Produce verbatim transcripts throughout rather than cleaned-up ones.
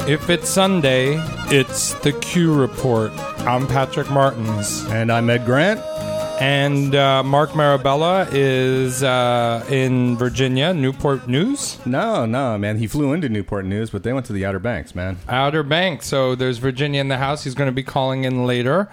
If it's Sunday, it's the Q Report. I'm Patrick Martins. And I'm Ed Grant. And uh, Mark Marabella is uh, in Virginia, Newport News? No, no, man. He flew into Newport News, but they went to the Outer Banks, man. Outer Banks. So there's Virginia in the house. He's going to be calling in later.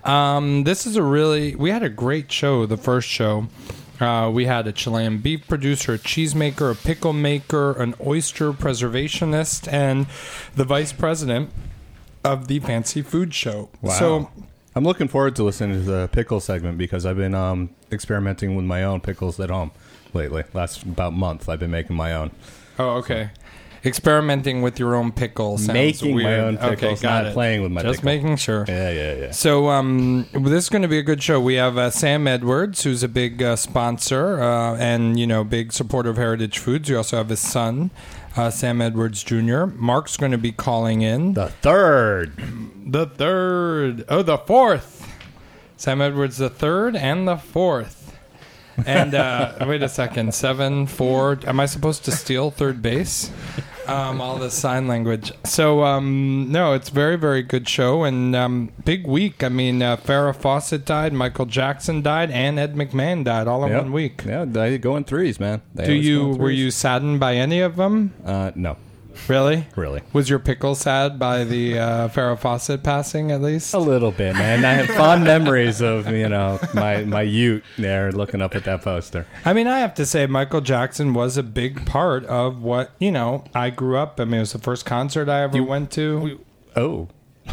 Um, this is a really... We had a great show, the first show. Uh, we had a Chilean beef producer, a cheesemaker, a pickle maker, an oyster preservationist, and the vice president of the Fancy Food Show. Wow. So... I'm looking forward to listening to the pickle segment because I've been um, experimenting with my own pickles at home lately. Last about month, I've been making my own. Oh, okay. Experimenting with your own pickle sounds making weird. my own pickles, okay, got not it. playing with my Just pickle. making sure. Yeah, yeah, yeah. So um, this is going to be a good show. We have uh, Sam Edwards, who's a big uh, sponsor uh, and, you know, big supporter of Heritage Foods. We also have his son, uh, Sam Edwards Junior Mark's going to be calling in. The third. The third. Oh, the fourth. Sam Edwards the third and the fourth. And uh, wait a second. Seven, four. Am I supposed to steal third base? Um, all this sign language. So, um, no, it's very, very good show and um, big week. I mean, uh, Farrah Fawcett died, Michael Jackson died, and Ed McMahon died all in Yep. one week. Yeah, they go in threes, man. They Do always go you in were threes. you saddened by any of them? Uh, no, Really? really. Was your pickle sad by the uh, Farrah Fawcett passing, at least? A little bit, man. I have fond memories of, you know, my, my ute there looking up at that poster. I mean, I have to say, Michael Jackson was a big part of what, you know, I grew up. I mean, it was the first concert I ever You- went to. Oh.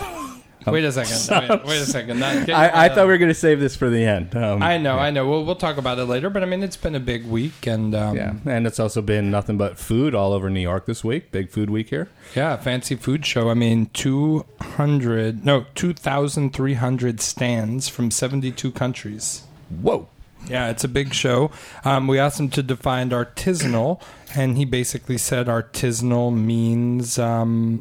Wait a second. Wait, wait a second. Not, I, I thought we were going to save this for the end. Um, I know, yeah. I know. We'll, we'll talk about it later, but I mean, it's been a big week. And um, Yeah, and it's also been nothing but food all over New York this week. Big food week here. yeah, fancy food show. I mean, two hundred, no, two thousand three hundred stands from seventy-two countries. Whoa. Yeah, it's a big show. Um, we asked him to define artisanal, and he basically said artisanal means... Um,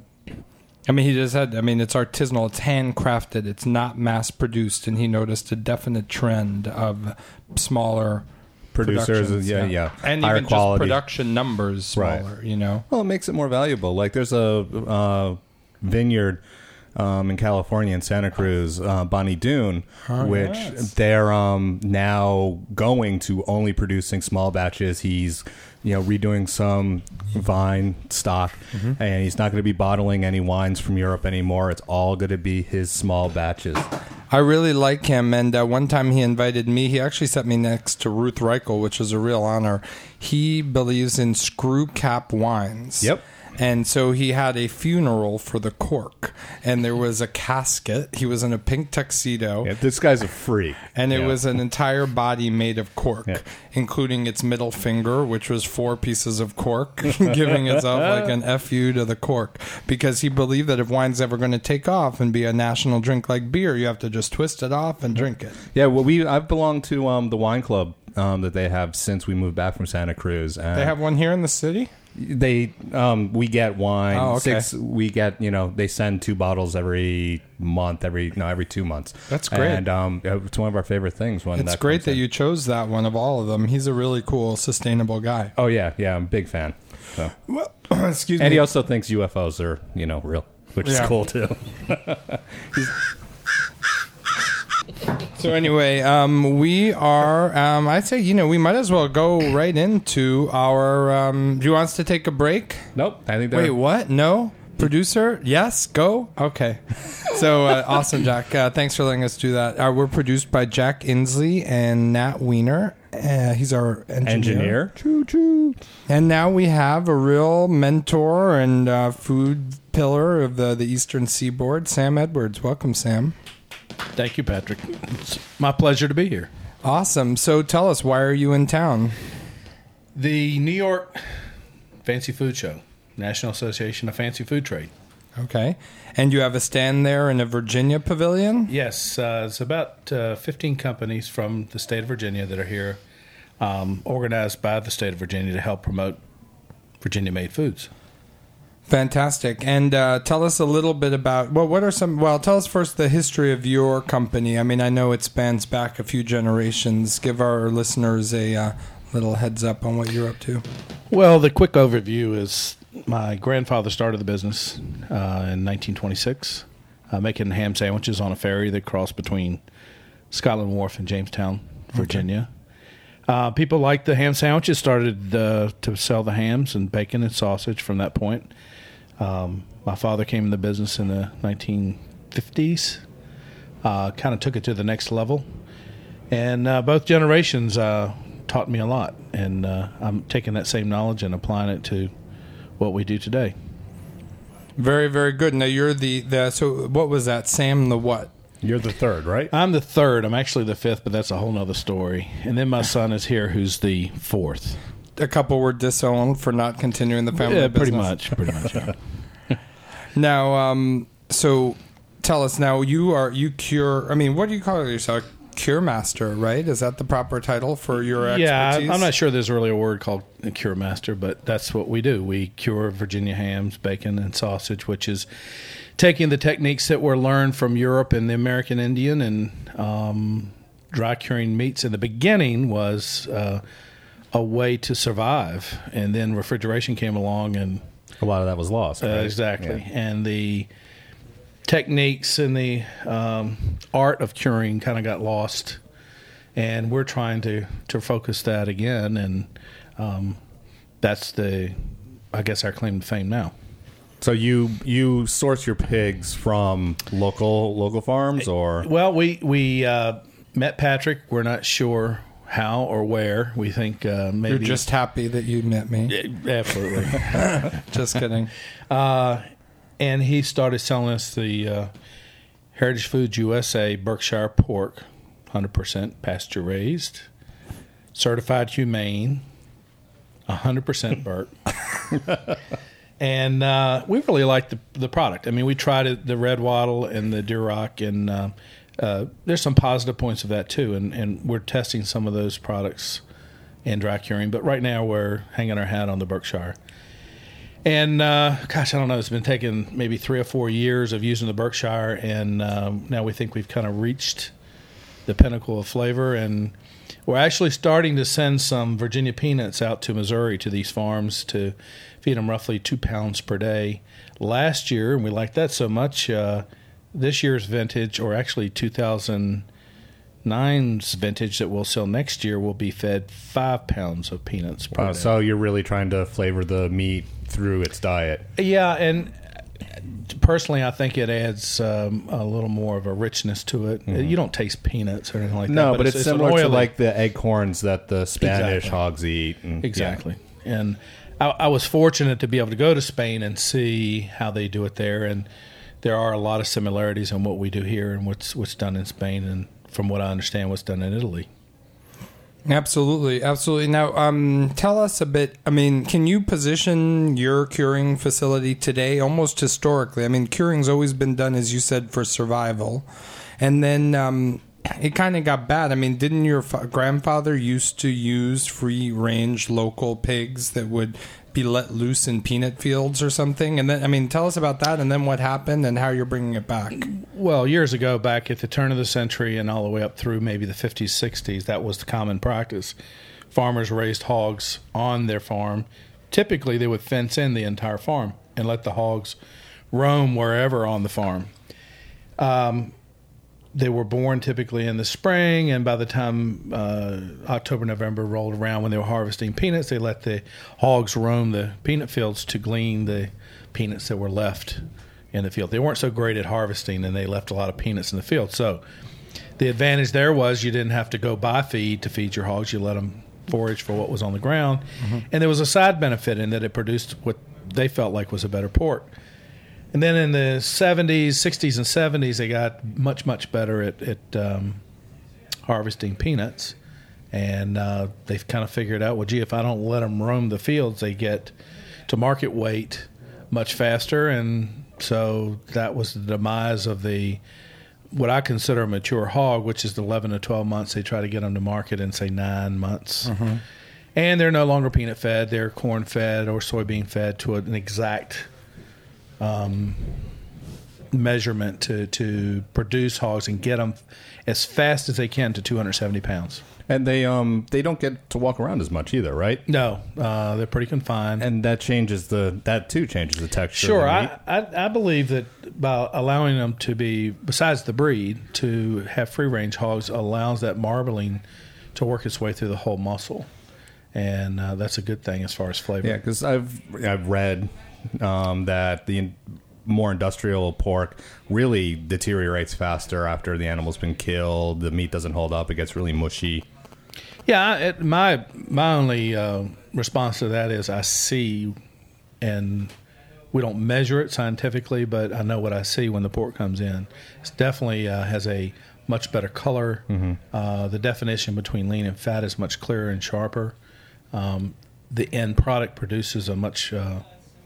I mean, he just said, I mean, it's artisanal, it's handcrafted, it's not mass-produced, and he noticed a definite trend of smaller Producers, productions, yeah, yeah. And Higher even quality. just production numbers smaller, Right. you know? Well, it makes it more valuable. Like there's a uh, vineyard um, in California in Santa Cruz, uh, Bonnie Doon, Oh, which yes. they're um, now going to only producing small batches. He's you know redoing some vine stock, Mm-hmm. and he's not going to be bottling any wines from Europe anymore. It's all going to be his small batches. I really like him, and uh, one time he invited me. He actually set me next to Ruth Reichel, which is a real honor. He believes in screw cap wines. Yep. And so he had a funeral for the cork, and there was a casket. He was in a pink tuxedo. Yeah, this guy's a freak. And it Yeah. was an entire body made of cork, Yeah. including its middle finger, which was four pieces of cork, giving itself like an F U to the cork. Because he believed that if wine's ever going to take off and be a national drink like beer, you have to just twist it off and drink it. Yeah, well, we I've belonged to um, the wine club um, that they have since we moved back from Santa Cruz. And They have one here in the city? They um, we get wine. Oh, okay. Six we get you know they send two bottles every month, every no every two months. That's great. And um, it's one of our favorite things. When It's that great comes that in. you chose that one of all of them. He's a really cool, sustainable guy. Oh yeah, yeah, I'm a big fan. So. Well, excuse And me. he also thinks U F Os are you know real, which Yeah. is cool too. So anyway, um, we are. Um, I'd say you know we might as well go right into our. Um, do you want us to take a break? Nope, I think. Wait, they're- what? No, producer. Yes, go. Okay. So uh, awesome, Jack. Uh, thanks for letting us do that. Uh, we're produced by Jack Inslee and Nat Weiner. Uh, he's our engineer. engineer. Choo choo. And now we have a real mentor and uh, food pillar of the the Eastern Seaboard, Sam Edwards. Welcome, Sam. Thank you, Patrick. It's my pleasure to be here. Awesome. So tell us, why are you in town? The New York Fancy Food Show, National Association of Fancy Food Trade. Okay. And you have a stand there in a Virginia pavilion? Yes, uh, it's about uh, fifteen companies from the state of Virginia that are here, um, organized by the state of Virginia to help promote Virginia-made foods. Fantastic. And uh, tell us a little bit about, well, what are some, well, tell us first the history of your company. I mean, I know it spans back a few generations. Give our listeners a uh, little heads up on what you're up to. Well, the quick overview is my grandfather started the business uh, in nineteen twenty-six, uh, making ham sandwiches on a ferry that crossed between Scotland Wharf and Jamestown, Virginia. Okay. Uh, people liked the ham sandwiches, started uh, to sell the hams and bacon and sausage from that point. Um, my father came in the business in the nineteen fifties, uh, kind of took it to the next level. And uh, both generations uh, taught me a lot, and uh, I'm taking that same knowledge and applying it to what we do today. Very, very good. Now you're the, the so what was that? Sam the what? You're the third, right? I'm the third. I'm actually the fifth, but that's a whole nother story. And then my son is here, who's the fourth. A couple were disowned for not continuing the family yeah, business. pretty much. Pretty much. Yeah. Now, um, so tell us now. You are you cure. I mean, what do you call yourself? Cure master, right? Is that the proper title for your expertise? Yeah, I'm not sure there's really a word called a cure master, but that's what we do. We cure Virginia hams, bacon, and sausage, which is taking the techniques that were learned from Europe and the American Indian and um, dry curing meats. In the beginning was uh, a way to survive, and then refrigeration came along, and a lot of that was lost. Right? Uh, exactly, yeah. And the techniques and the um, art of curing kind of got lost, and we're trying to, to focus that again, and um, that's the, I guess, our claim to fame now. So you you source your pigs from local local farms, or well, we we uh, met Patrick. We're not sure how or where. We think uh, maybe you're just happy that you met me. Absolutely, just kidding. Uh, And he started selling us the uh, Heritage Foods U S A Berkshire pork, one hundred percent pasture raised, certified humane, one hundred percent Burke. And uh, we really liked the the product. I mean, we tried it, the Red Wattle and the Duroc, and uh, uh, there's some positive points of that too. And, and we're testing some of those products in dry curing. But right now we're hanging our hat on the Berkshire. And, uh, gosh, I don't know, it's been taking maybe three or four years of using the Berkshire, and um, now we think we've kind of reached the pinnacle of flavor. And we're actually starting to send some Virginia peanuts out to Missouri to these farms to feed them roughly two pounds per day. Last year, and we liked that so much, uh, this year's vintage, or actually two thousand nine's vintage that we'll sell next year, will be fed five pounds of peanuts per uh, day. So you're really trying to flavor the meat through its diet. Yeah, and personally, I think it adds um, a little more of a richness to it. Mm-hmm. You don't taste peanuts or anything like no, that. No, but it's, it's similar to like the eggcorns that the Spanish exactly. hogs eat. And, exactly. Yeah. And I, I was fortunate to be able to go to Spain and see how they do it there, and there are a lot of similarities in what we do here and what's what's done in Spain, and from what I understand, what's done in Italy. Absolutely, absolutely. Now, um, tell us a bit. I mean, can you position your curing facility today almost historically? I mean, curing's always been done, as you said, for survival, and then um, it kind of got bad. I mean, didn't your fa- grandfather used to use free-range local pigs that would be let loose in peanut fields or something? And then, I mean, tell us about that, and then what happened, and how you're bringing it back. Well, years ago, back at the turn of the century and all the way up through maybe the fifties, sixties, that was the common practice. Farmers raised hogs on their farm. Typically, they would fence in the entire farm and let the hogs roam wherever on the farm. Um, they were born typically in the spring, and by the time uh, October, November rolled around, when they were harvesting peanuts, they let the hogs roam the peanut fields to glean the peanuts that were left in the field. They weren't so great at harvesting, and they left a lot of peanuts in the field. So the advantage there was you didn't have to go buy feed to feed your hogs. You let them forage for what was on the ground. Mm-hmm. And there was a side benefit in that it produced what they felt like was a better pork. And then in the seventies, sixties, and seventies, they got much, much better at, at um, harvesting peanuts. And uh, they've kind of figured out, well, gee, if I don't let them roam the fields, they get to market weight much faster. And so that was the demise of the what I consider a mature hog, which is the eleven to twelve months. They try to get them to market in, say, nine months. Mm-hmm. And they're no longer peanut fed. They're corn fed or soybean fed to an exact um, measurement to, to produce hogs and get them as fast as they can to two hundred seventy pounds. And they um they don't get to walk around as much either, right? No, uh, they're pretty confined. And that changes the that too changes the texture. Sure, of the meat. I, I I believe that by allowing them to be, besides the breed, to have free range hogs allows that marbling to work its way through the whole muscle, and uh, that's a good thing as far as flavor. Yeah, because I've I've read um, that the more industrial pork really deteriorates faster after the animal's been killed. The meat doesn't hold up; it gets really mushy. Yeah, it, my my only uh, response to that is I see, and we don't measure it scientifically, but I know what I see when the pork comes in. It definitely uh, has a much better color. Mm-hmm. Uh, the definition between lean and fat is much clearer and sharper. Um, the end product produces a much uh,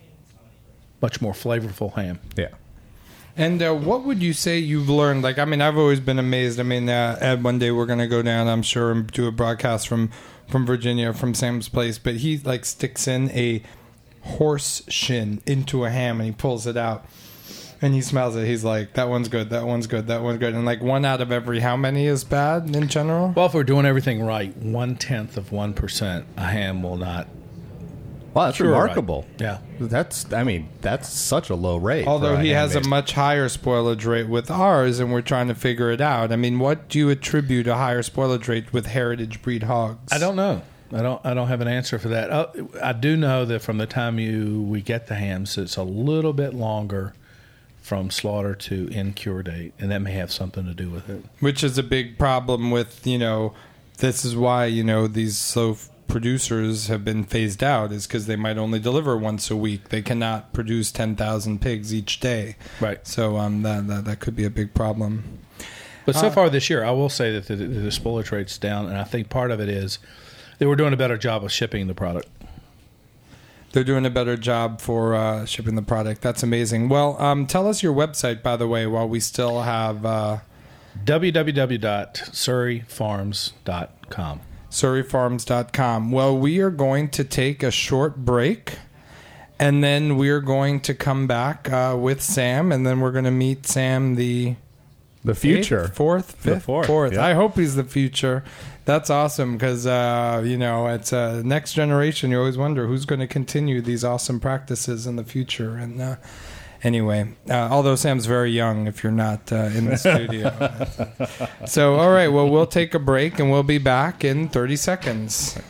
much more flavorful ham. Yeah. And uh, what would you say you've learned? Like, I mean, I've always been amazed. I mean, uh, Ed, one day we're going to go down, I'm sure, and do a broadcast from, from Virginia, from Sam's place. But he, like, sticks in a horse shin into a ham, and he pulls it out. And he smells it. He's like, that one's good, that one's good, that one's good. And, like, one out of every how many is bad in general? Well, if we're doing everything right, one-tenth of one percent a ham will not. Wow, that's Sure, remarkable. right. Yeah. That's, I mean, that's such a low rate. Although for a he has a ham-based- much higher spoilage rate with ours, and we're trying to figure it out. I mean, what do you attribute a higher spoilage rate with heritage breed hogs? I don't know. I don't. I don't have an answer for that. Uh, I do know that from the time you we get the hams, it's a little bit longer from slaughter to end cure date, and that may have something to do with it. Which is a big problem with, you know, this is why, you know, these slow producers have been phased out, is because they might only deliver once a week. They cannot produce ten thousand pigs each day. Right. So um, that, that that could be a big problem. But so Uh, far this year, I will say that the, the, the spoilage rate's down, and I think part of it is they were doing a better job of shipping the product. They're doing a better job for uh, shipping the product. That's amazing. Well, um, tell us your website, by the way, while we still have uh, w w w dot surrey farms dot com. surrey farms dot com. Well, we are going to take a short break, and then we're going to come back uh, with Sam, and then we're going to meet Sam the the future. eighth, fourth, The fifth, fourth, fourth. yeah. I hope he's the future. That's awesome because, uh, you know, it's uh, next generation. You always wonder who's going to continue these awesome practices in the future. And uh, anyway, uh, although Sam's very young if you're not uh, in the studio. So, all right, well, we'll take a break and we'll be back in thirty seconds.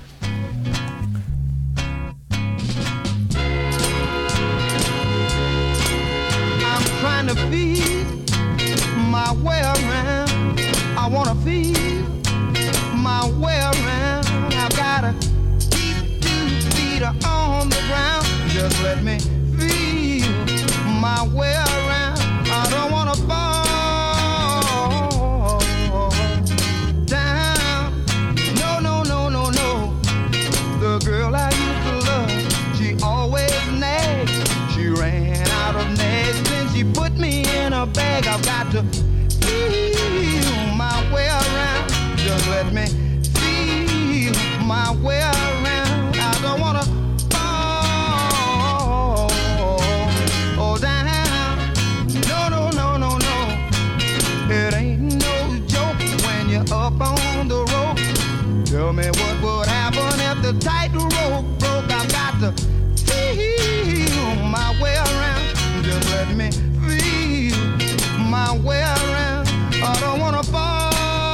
I'm trying to feed my way around. I want to feed my way around. I've got to keep two feet on the ground. Just let me feel my way around. I don't want to fall down. No, no, no, no, no. The girl I used to love, she always nagged. She ran out of nags, then she put me in a bag. I've got to feel my way around. Just let me feel my way around. I don't wanna fall oh, down. No, no, no, no, no. It ain't no joke when you're up on the rope. Tell me what would happen if the tightrope broke. I've got to feel my way around. Just let me feel my way around. I don't wanna fall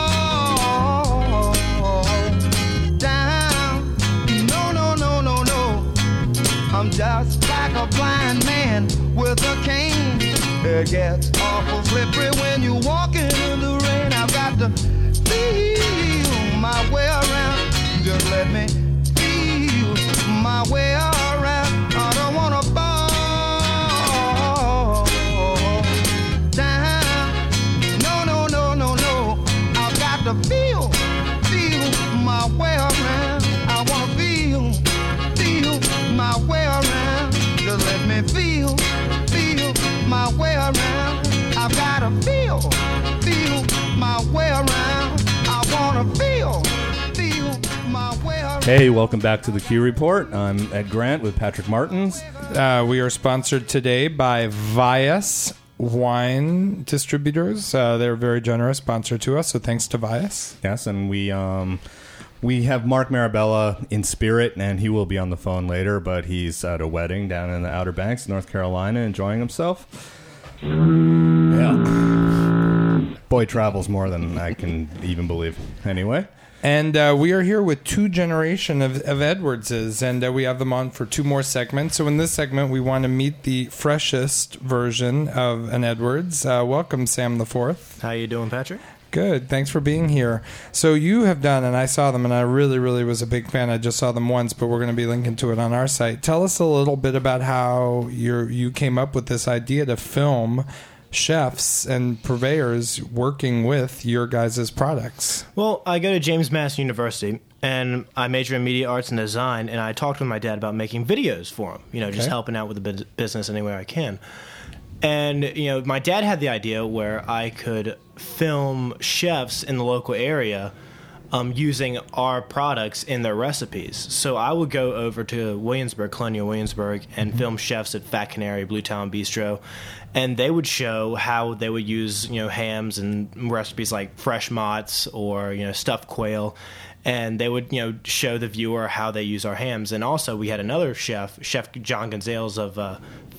down. No, no, no, no, no. I'm just like a blind man with a cane. It gets awful slippery when you walk in the rain. I've got to feel my way around. Just let me feel my way around. I don't wanna fall down. No, no, no, no, no. I've got to feel, feel my way around. I wanna feel, feel my way around. Just let me feel, feel my way around. I've gotta feel, feel my way around. I wanna feel, feel my way around. Hey, welcome back to the Q Report. I'm Ed Grant with Patrick Martins. Uh, we are sponsored today by Vias wine distributors. Uh, they're a very generous sponsor to us, so thanks to Vias. Yes, and we um, we have Mark Marabella in spirit, and he will be on the phone later, but he's at a wedding down in the Outer Banks, North Carolina, enjoying himself. Yeah. Boy travels more than I can even believe. Anyway. And uh, we are here with two generation of, of Edwardses, and uh, we have them on for two more segments. So in this segment, we want to meet the freshest version of an Edwards. Uh, welcome, Sam the Fourth. How you doing, Patrick? Good. Thanks for being here. So you have done, and I saw them, and I really, really was a big fan. I just saw them once, but we're going to be linking to it on our site. Tell us a little bit about how you you came up with this idea to film chefs and purveyors working with your guys' products. Well, I go to James Madison University, and I major in media arts and design, and I talked with my dad about making videos for him, you know, just Okay. helping out with the bu- business any way I can. And, you know, my dad had the idea where I could film chefs in the local area um, using our products in their recipes. So I would go over to Williamsburg, Colonial Williamsburg, and film chefs at Fat Canary, Blue Town Bistro, and they would show how they would use, you know, hams and recipes like fresh motts or, you know, stuffed quail. And they would, you know, show the viewer how they use our hams. And also we had another chef, Chef John Gonzalez of uh,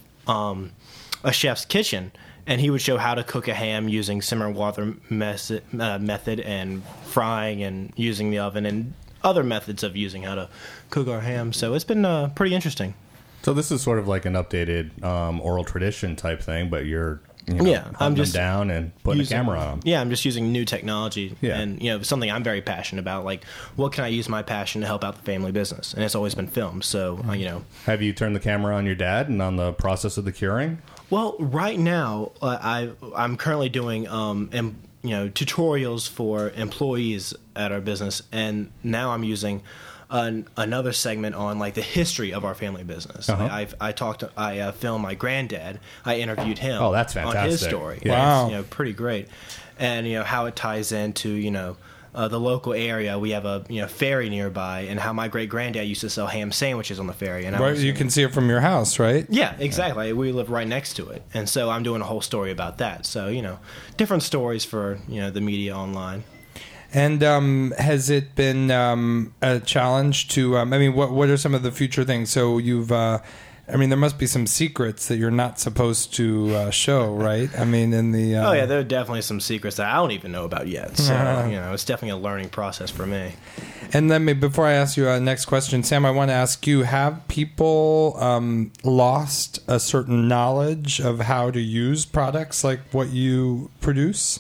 um, A Chef's Kitchen, and he would show how to cook a ham using simmer water method, uh, method and frying and using the oven and other methods of using how to cook our ham. So it's been uh, pretty interesting. So this is sort of like an updated um, oral tradition type thing, but you're you know, Yeah, hunting I'm just them down and putting using- a camera on them. Yeah, I'm just using new technology, Yeah. and you know, something I'm very passionate about. Like, what can I use my passion to help out the family business? And it's always been film. So, uh, you know, Have you turned the camera on your dad and on the process of the curing? well, right now uh, I I'm currently doing um em, you know tutorials for employees at our business, and now I'm using an, another segment on like the history of our family business. Uh-huh. Like, I've I talked I uh, filmed my granddad. I interviewed him. Oh, that's on his fantastic. story. Yeah. Wow. It's, you know, pretty great, and you know how it ties into you know. Uh, the local area, we have a you know ferry nearby, and how my great granddad used to sell ham sandwiches on the ferry. And I Right, was, you know, can see it from your house, right? yeah, exactly. We live right next to it, and so I'm doing a whole story about that. So you know, different stories for you know the media online. And um, has it been um, a challenge to? Um, I mean, what what are some of the future things? So you've, uh, I mean, there must be some secrets that you're not supposed to uh, show, right? I mean, in the uh, Oh yeah, there are definitely some secrets that I don't even know about yet. So you know, it's definitely a learning process for me. And then maybe before I ask you a next question, Sam, I want to ask you: have people um, lost a certain knowledge of how to use products like what you produce?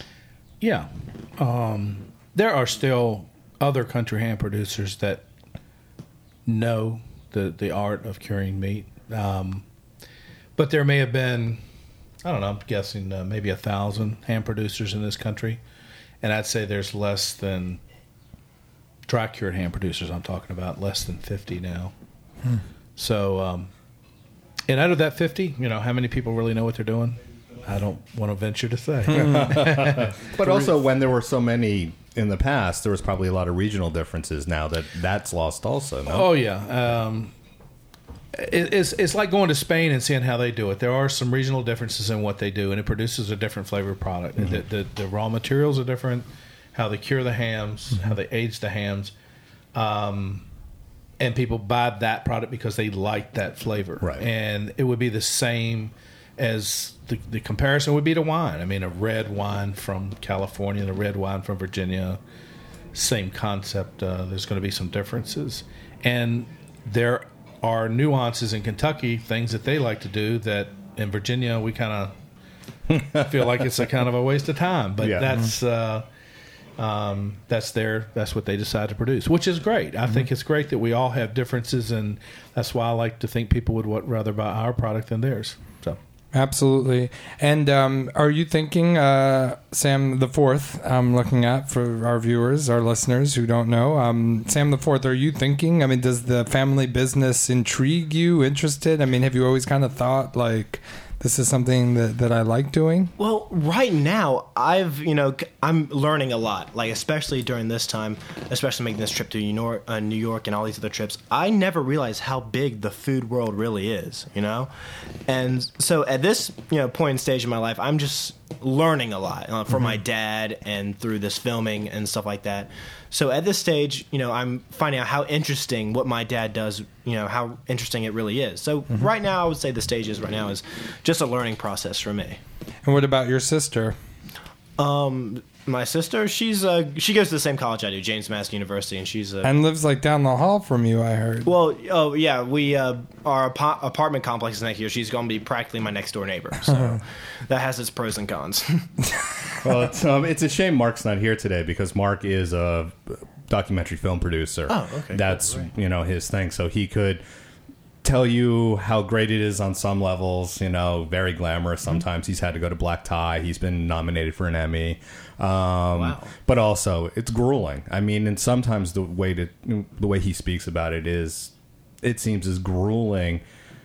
Yeah. Um, there are still other country ham producers that know the, the art of curing meat. Um, but there may have been, I don't know, I'm guessing uh, maybe a thousand ham producers in this country. And I'd say there's less than dry cured ham producers I'm talking about, less than fifty now. Hmm. So, um, and out of that fifty, you know, how many people really know what they're doing? I don't want to venture to say. But also, when there were so many in the past, there was probably a lot of regional differences now that that's lost also, no? Oh, yeah. Um, it, it's, it's like going to Spain and seeing how they do it. There are some regional differences in what they do, and it produces a different flavor product. Mm-hmm. The, the, the raw materials are different, how they cure the hams, mm-hmm. how they age the hams. Um, and people buy that product because they like that flavor. Right. And it would be the same as the, the comparison would be to wine. I mean, a red wine from California and a red wine from Virginia, same concept. Uh, there's going to be some differences. And there are nuances in Kentucky, things that they like to do that in Virginia we kind of feel like it's a kind of a waste of time. But Yeah. that's uh, um, that's their that's what they decide to produce, which is great. I mm-hmm. think it's great that we all have differences, and that's why I like to think people would what, rather buy our product than theirs. So. Absolutely. And um, are you thinking, uh, Sam the Fourth, I'm looking at for our viewers, our listeners who don't know, um, Sam the Fourth, are you thinking, I mean, does the family business intrigue you, interested? I mean, have you always kind of thought, like, this is something that, that I like doing? Well, right now, I've, you know, I'm learning a lot, like, especially during this time, especially making this trip to New York, uh, New York and all these other trips. I never realized how big the food world really is, you know? And so at this, you know, point in stage in my life, I'm just learning a lot uh, from mm-hmm. my dad and through this filming and stuff like that. So at this stage, you know, I'm finding out how interesting what my dad does, you know, how interesting it really is. So mm-hmm. right now, I would say the stage is right now is just a learning process for me. And what about your sister? Um, my sister, she's uh, she goes to the same college I do, James Madison University, and she's uh, and lives like down the hall from you, I heard. Well, oh yeah, we uh, our ap- apartment complex is next year. She's going to be practically my next door neighbor, so that has its pros and cons. Well, it's um, it's a shame Mark's not here today because Mark is a documentary film producer. Oh, okay. That's cool. You know, his thing, so he could tell you how great it is on some levels, you know, very glamorous. Sometimes he's had to go to black tie. He's been nominated for an Emmy. Um, wow. But also, it's grueling. I mean, and sometimes the way to, the way he speaks about it is, it seems as grueling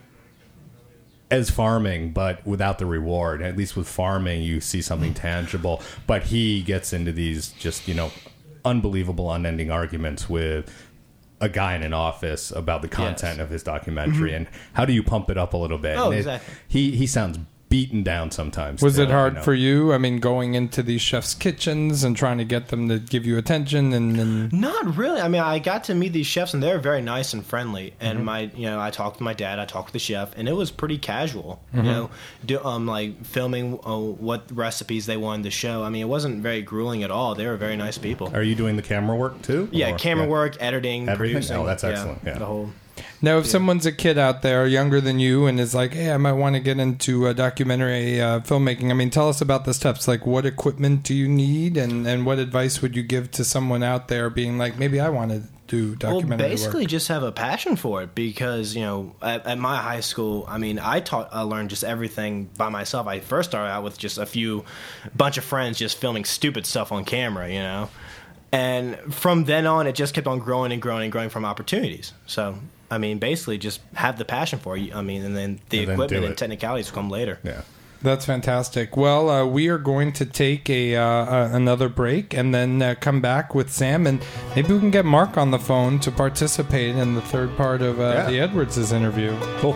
as farming, but without the reward. At least with farming, you see something tangible. But he gets into these just, you know, unbelievable, unending arguments with a guy in an office about the content yes. of his documentary mm-hmm. and how do you pump it up a little bit. Oh, and it, exactly. He he sounds beaten down sometimes. Was to, it hard you know. for you? I mean, going into these chefs' kitchens and trying to get them to give you attention and, and... Not really. I mean, I got to meet these chefs and they're very nice and friendly. And mm-hmm. my, you know, I talked to my dad, I talked to the chef, and it was pretty casual. Mm-hmm. You know, do, um, like filming uh, what recipes they wanted to show. I mean, it wasn't very grueling at all. They were very nice people. Are you doing the camera work too? Yeah, or, camera yeah. work, editing, Everything? producing. Oh, that's excellent. Yeah, yeah. the whole. Now, if Yeah. someone's a kid out there younger than you and is like, hey, I might want to get into uh, documentary uh, filmmaking, I mean, tell us about the steps. Like, what equipment do you need? And, and what advice would you give to someone out there being like, maybe I want to do documentary Well, basically work? just have a passion for it because, you know, at, at my high school, I mean, I taught, I learned just everything by myself. I first started out with just a few, bunch of friends just filming stupid stuff on camera, you know? And from then on, it just kept on growing and growing and growing from opportunities. So, I mean, basically just have the passion for it. I mean, and then the And then equipment do and it. technicalities come later. Yeah. That's fantastic. Well, uh, we are going to take a uh, uh, another break and then uh, come back with Sam, and maybe we can get Mark on the phone to participate in the third part of uh, Yeah. the Edwards' interview. Cool.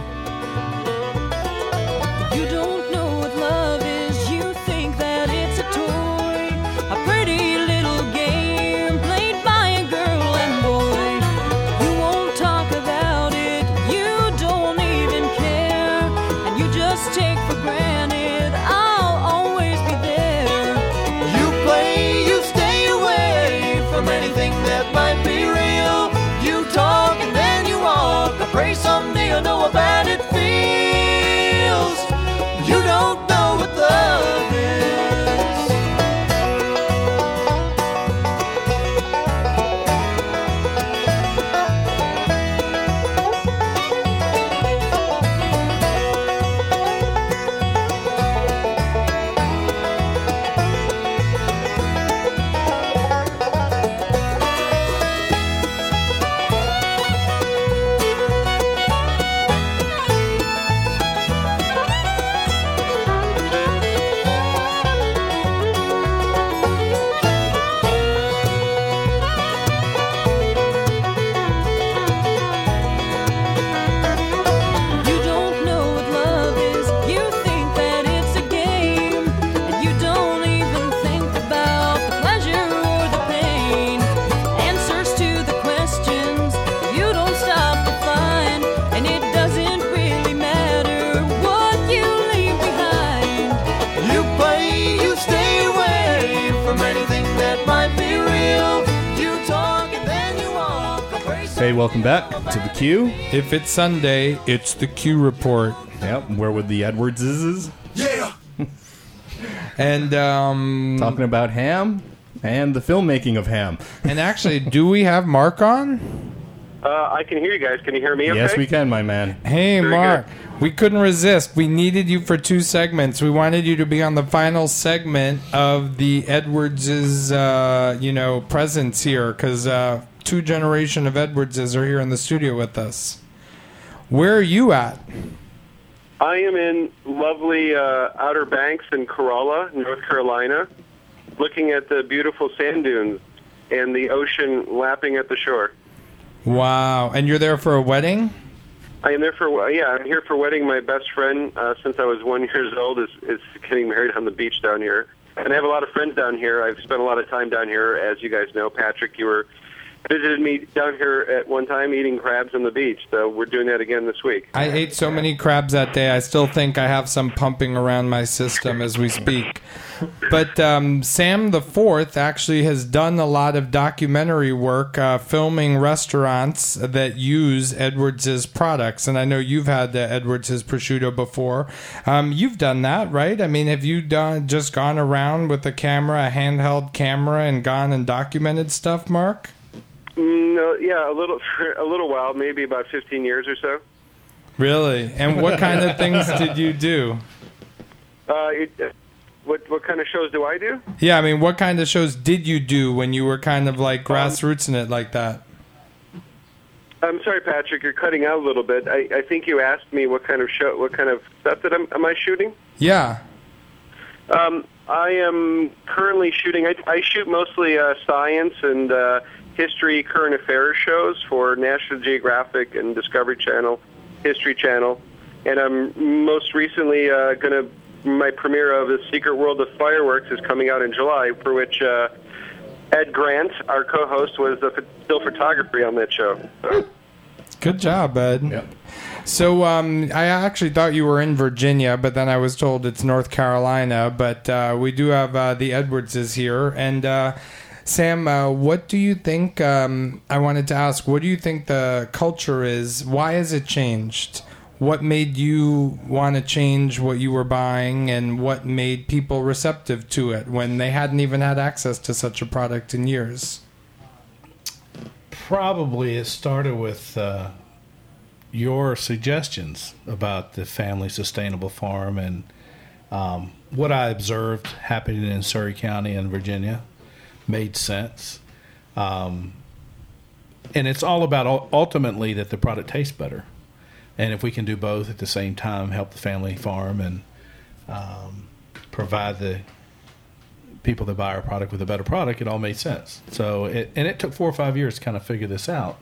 You don't know what love is, you think that it's a toy, a pretty little game played by a girl and boy. You won't talk about it, you don't even care, and you just take for granted I'll always be there. You play, you stay away from anything that might be real. You talk and then you walk. I pray someday you'll know how bad it feels. You don't know what love is. You don't know what love is, you think that it's a game, and you don't even think about the pleasure or the pain. Answers to the questions you don't stop to find, and it doesn't really matter what you leave behind. You play, you stay away from anything that might be real. You talk and then you walk. I pray Hey, welcome back to the Q. If it's Sunday, it's the Q Report. Yep. Where would the Edwards is? Yeah. And um, Talking about ham and the filmmaking of ham. and actually, do we have Mark on? Uh, I can hear you guys. Can you hear me okay? Yes, we can, my man. Hey, Very Mark. We couldn't resist. We needed you for two segments. We wanted you to be on the final segment of the Edwards' uh, you know, presence here because uh, two generation of Edwardses are here in the studio with us. Where are you at? I am in lovely uh, Outer Banks in Corolla, North Carolina, looking at the beautiful sand dunes and the ocean lapping at the shore. Wow. And you're there for a wedding? I am there for yeah. I'm here for a wedding. My best friend, uh, since I was one years old, is is getting married on the beach down here, and I have a lot of friends down here. I've spent a lot of time down here, as you guys know. Patrick, you were visited me down here at one time eating crabs on the beach, so we're doing that again this week. I ate so many crabs that day, I still think I have some pumping around my system as we speak. But um, Sam the Fourth actually has done a lot of documentary work uh, filming restaurants that use Edwards' products. And I know you've had uh, Edwards' prosciutto before. Um, you've done that, right? I mean, have you done just gone around with a camera, a handheld camera, and gone and documented stuff, Mark? No, yeah, a little for a little while, maybe about fifteen years or so. Really? And what kind of things did you do? Uh, it, what what kind of shows do I do? Yeah, I mean, what kind of shows did you do when you were kind of like grassroots in it like that? I'm sorry, Patrick, you're cutting out a little bit. I, I think you asked me what kind of show, what kind of stuff that I'm, am I shooting? Yeah. Um, I am currently shooting. I, I shoot mostly uh, science and uh, history, current affairs shows for National Geographic and Discovery Channel, History Channel, and I'm most recently uh, going to. My premiere of The Secret World of Fireworks is coming out in July, for which uh, Ed Grant, our co-host, was the still photography on that show. So. Good job, Ed. Yep. So um, I actually thought you were in Virginia, but then I was told it's North Carolina. But uh, we do have uh, the Edwardses here. And uh, Sam, uh, what do you think? Um, I wanted to ask, what do you think the culture is? Why has it changed? What made you want to change what you were buying, and what made people receptive to it when they hadn't even had access to such a product in years? Probably it started with uh, your suggestions about the family sustainable farm and um, what I observed happening in Surrey County and Virginia made sense. Um, and it's all about ultimately that the product tastes better. And if we can do both at the same time, help the family farm and um, provide the people that buy our product with a better product, it all made sense. So, it, and it took four or five years to kind of figure this out.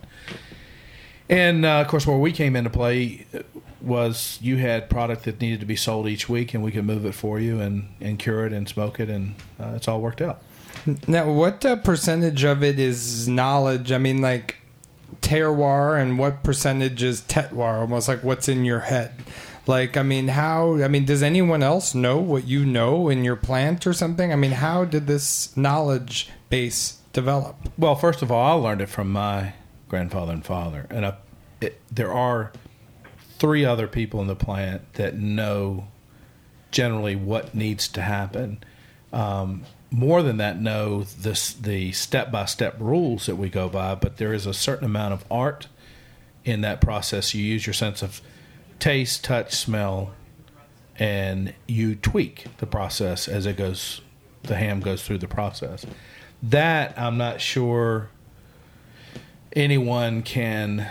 And, uh, of course, where we came into play was you had product that needed to be sold each week, and we could move it for you and, and cure it and smoke it, and uh, it's all worked out. Now, what uh, percentage of it is knowledge? I mean, like, terroir, and what percentage is terroir? Almost like what's in your head. Like, I mean, how, I mean, does anyone else know what you know in your plant or something? I mean, how did this knowledge base develop? Well, first of all, I learned it from my grandfather and father. And I, it, there are three other people in the plant that know generally what needs to happen. Um, more than that, know this, the step-by-step rules that we go by, but there is a certain amount of art in that process. You use your sense of taste, touch, smell, and you tweak the process as it goes, the ham goes through the process. That, I'm not sure anyone can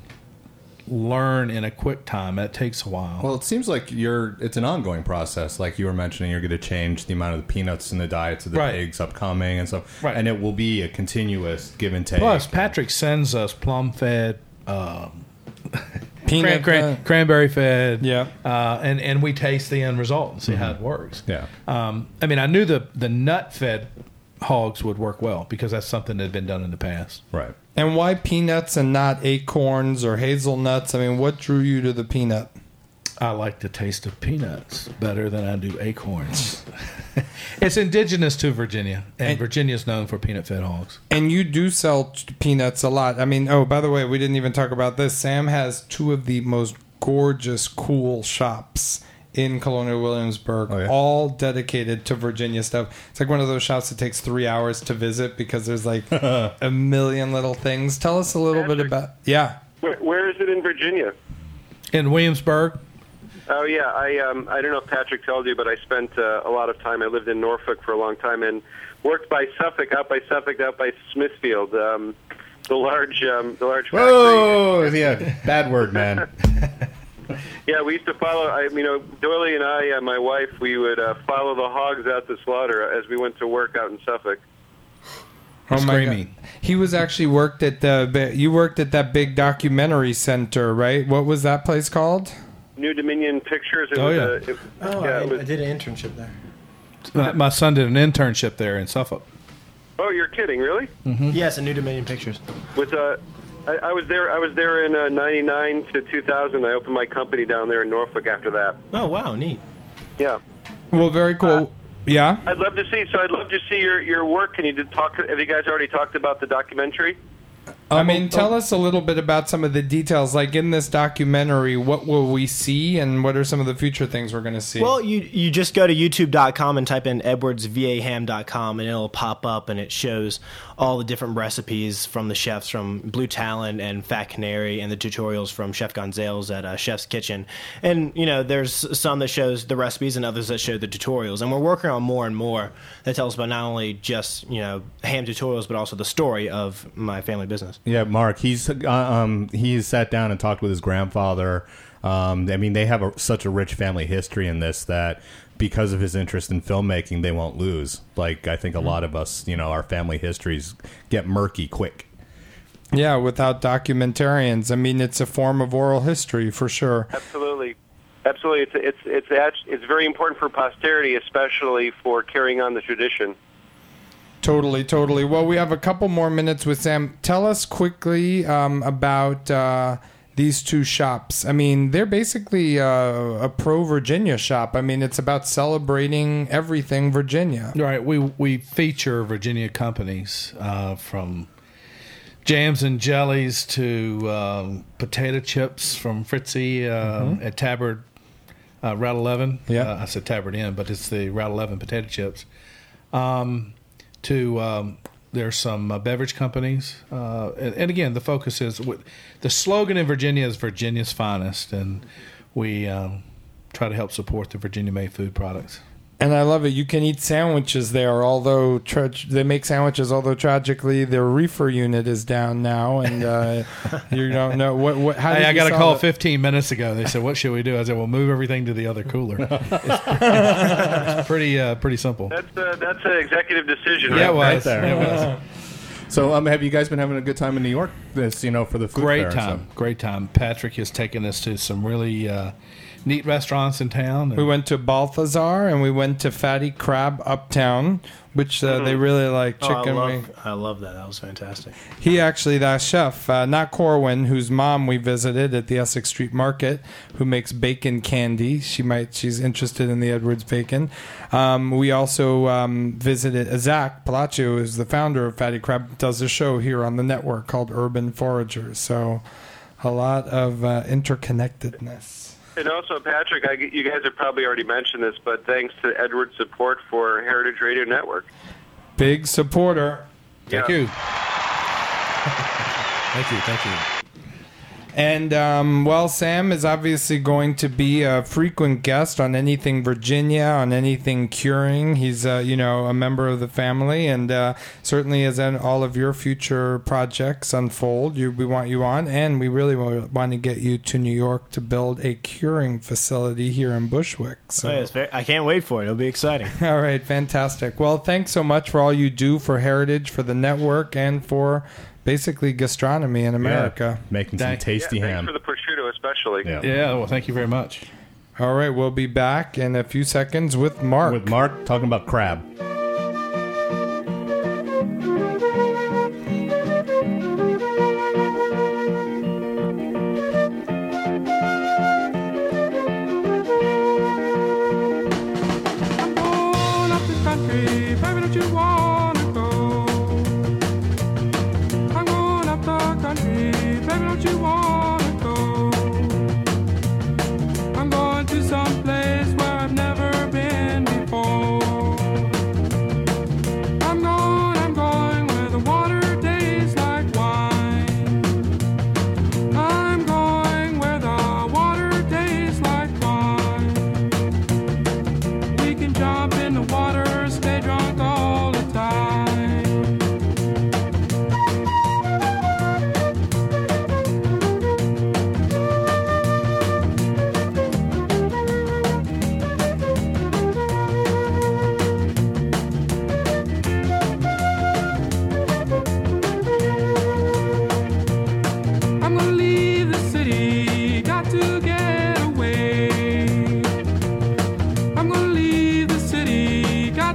learn in a quick time. That takes a while. Well, it seems like you're. It's an ongoing process. Like you were mentioning, you're going to change the amount of the peanuts in the diets of the Right. pigs upcoming and stuff. Right. And it will be a continuous give and take. Plus, Patrick sends us plum-fed, um, Peanut, cran- uh, cran- cranberry-fed, Yeah. uh, and and we taste the end result and see how it works. Yeah. Um, I mean, I knew the the nut-fed hogs would work well because that's something that had been done in the past. Right. And why peanuts and not acorns or hazelnuts? I mean, what drew you to the peanut? I like the taste of peanuts better than I do acorns. It's indigenous to Virginia, and, And- Virginia's known for peanut-fed hogs. And you do sell t- peanuts a lot. I mean, oh, by the way, we didn't even talk about this. Sam has two of the most gorgeous, cool shops in Colonial Williamsburg, Oh, yeah? all dedicated to Virginia stuff. It's like one of those shops that takes three hours to visit because there's like a million little things. Tell us a little bit Patrick. about... Yeah. Where, where is it in Virginia? In Williamsburg, Oh yeah, I um I don't know if Patrick told you, but I spent uh, a lot of time. I lived in Norfolk for a long time and worked by Suffolk, out by Suffolk, out by Smithfield, um, the large um, the large factory. Whoa! Yeah. Bad word, man. Yeah, Yeah, we used to follow. I, you know, Doily and I, uh, my wife, we would uh, follow the hogs out to slaughter as we went to work out in Suffolk. Oh my Screaming. God. He was actually worked at the. You worked at that big documentary center, right? What was that place called? New Dominion Pictures. It Oh, was yeah. A, it, Oh, yeah, I, it was, I did an internship there. My, my son did an internship there in Suffolk. oh, you're kidding, really? Yes, a New Dominion Pictures. With uh, I, I was there. I was there in uh, ninety-nine to two thousand. I opened my company down there in Norfolk after that. Oh, wow, neat. Yeah. Well, very cool. yeah. I'd love to see. So I'd love to see your, your work. Can you just talk? Have you guys already talked about the documentary? I mean, tell us a little bit about some of the details. Like in this documentary, what will we see, and what are some of the future things we're going to see? Well, you you just go to youtube dot com and type in edwards v a ham dot com, and it'll pop up, and it shows all the different recipes from the chefs from Blue Talon and Fat Canary, and the tutorials from Chef Gonzales at uh, Chef's Kitchen. And, you know, there's some that shows the recipes and others that show the tutorials. And we're working on more and more that tells about not only just, you know, ham tutorials, but also the story of my family business. Yeah, Mark. He's uh, um, he's sat down and talked with his grandfather. Um, I mean, they have a, such a rich family history in this that because of his interest in filmmaking, they won't lose. Like I think a lot of us, you know, our family histories get murky quick. yeah, without documentarians, I mean, it's a form of oral history for sure. Absolutely, absolutely. It's it's it's act- it's very important for posterity, especially for carrying on the tradition. Totally, totally. Well, we have a couple more minutes with Sam. Tell us quickly um, about uh, these two shops. I mean, they're basically uh, a pro-Virginia shop. I mean, it's about celebrating everything Virginia. Right. We we feature Virginia companies uh, from jams and jellies to um, potato chips from Fritzy uh, at Tabard uh, Route eleven. Yeah. Uh, I said Tabard Inn, but it's the Route eleven potato chips. Um, to um, there's some uh, beverage companies, uh, and, and again, the focus is with, the slogan in Virginia is Virginia's finest, and we um, try to help support the Virginia-made food products. And I love it. You can eat sandwiches there, although tra- they make sandwiches. Although tragically, their reefer unit is down now, and uh, you don't know what. what how Hey, did I you got a solve call it? fifteen minutes ago. They said, "What should we do?" I said, "Well, move everything to the other cooler." It's, it's pretty, uh, pretty simple. That's uh, that's an executive decision, Yeah, it right? was. there. It was. So, um, have you guys been having a good time in New York? This, you know, for the food Great fair, time, great time. Patrick has taken us to some really uh, neat restaurants in town. We went to Balthazar and we went to Fatty Crab Uptown, which uh, they really like Oh, I, chicken wing. love, I love that. That was fantastic. He actually, that chef, uh, not Corwin, whose mom we visited at the Essex Street Market, who makes bacon candy. She might, she's interested in the Edwards bacon. Um, we also um, visited uh, Zach Palacio, who's the founder of Fatty Crab, does a show here on the network called Urban Foragers. So a lot of uh, interconnectedness. And also, Patrick, I, you guys have probably already mentioned this, but thanks to Edward's support for Heritage Radio Network. Big supporter. Thank Yeah. you. thank you. Thank you. And, um, well, Sam is obviously going to be a frequent guest on anything Virginia, on anything curing. He's, uh, you know, a member of the family, and uh, certainly as in all of your future projects unfold, you, we want you on, and we really want to get you to New York to build a curing facility here in Bushwick. So. Oh, yeah, it's very, I can't wait for it. It'll be exciting. All right, fantastic. Well, thanks so much for all you do for Heritage, for the network, and for basically gastronomy in America. Yeah, making some Thank- tasty yeah, ham. thanks for the prosciutto, especially. Yeah. Yeah. Well, thank you very much. All right, we'll be back in a few seconds with Mark. With Mark talking about crab. Going up this country, baby, don't you wanna go? I'm going up the country, baby, don't you wanna go? I'm going to some place where I've never been before.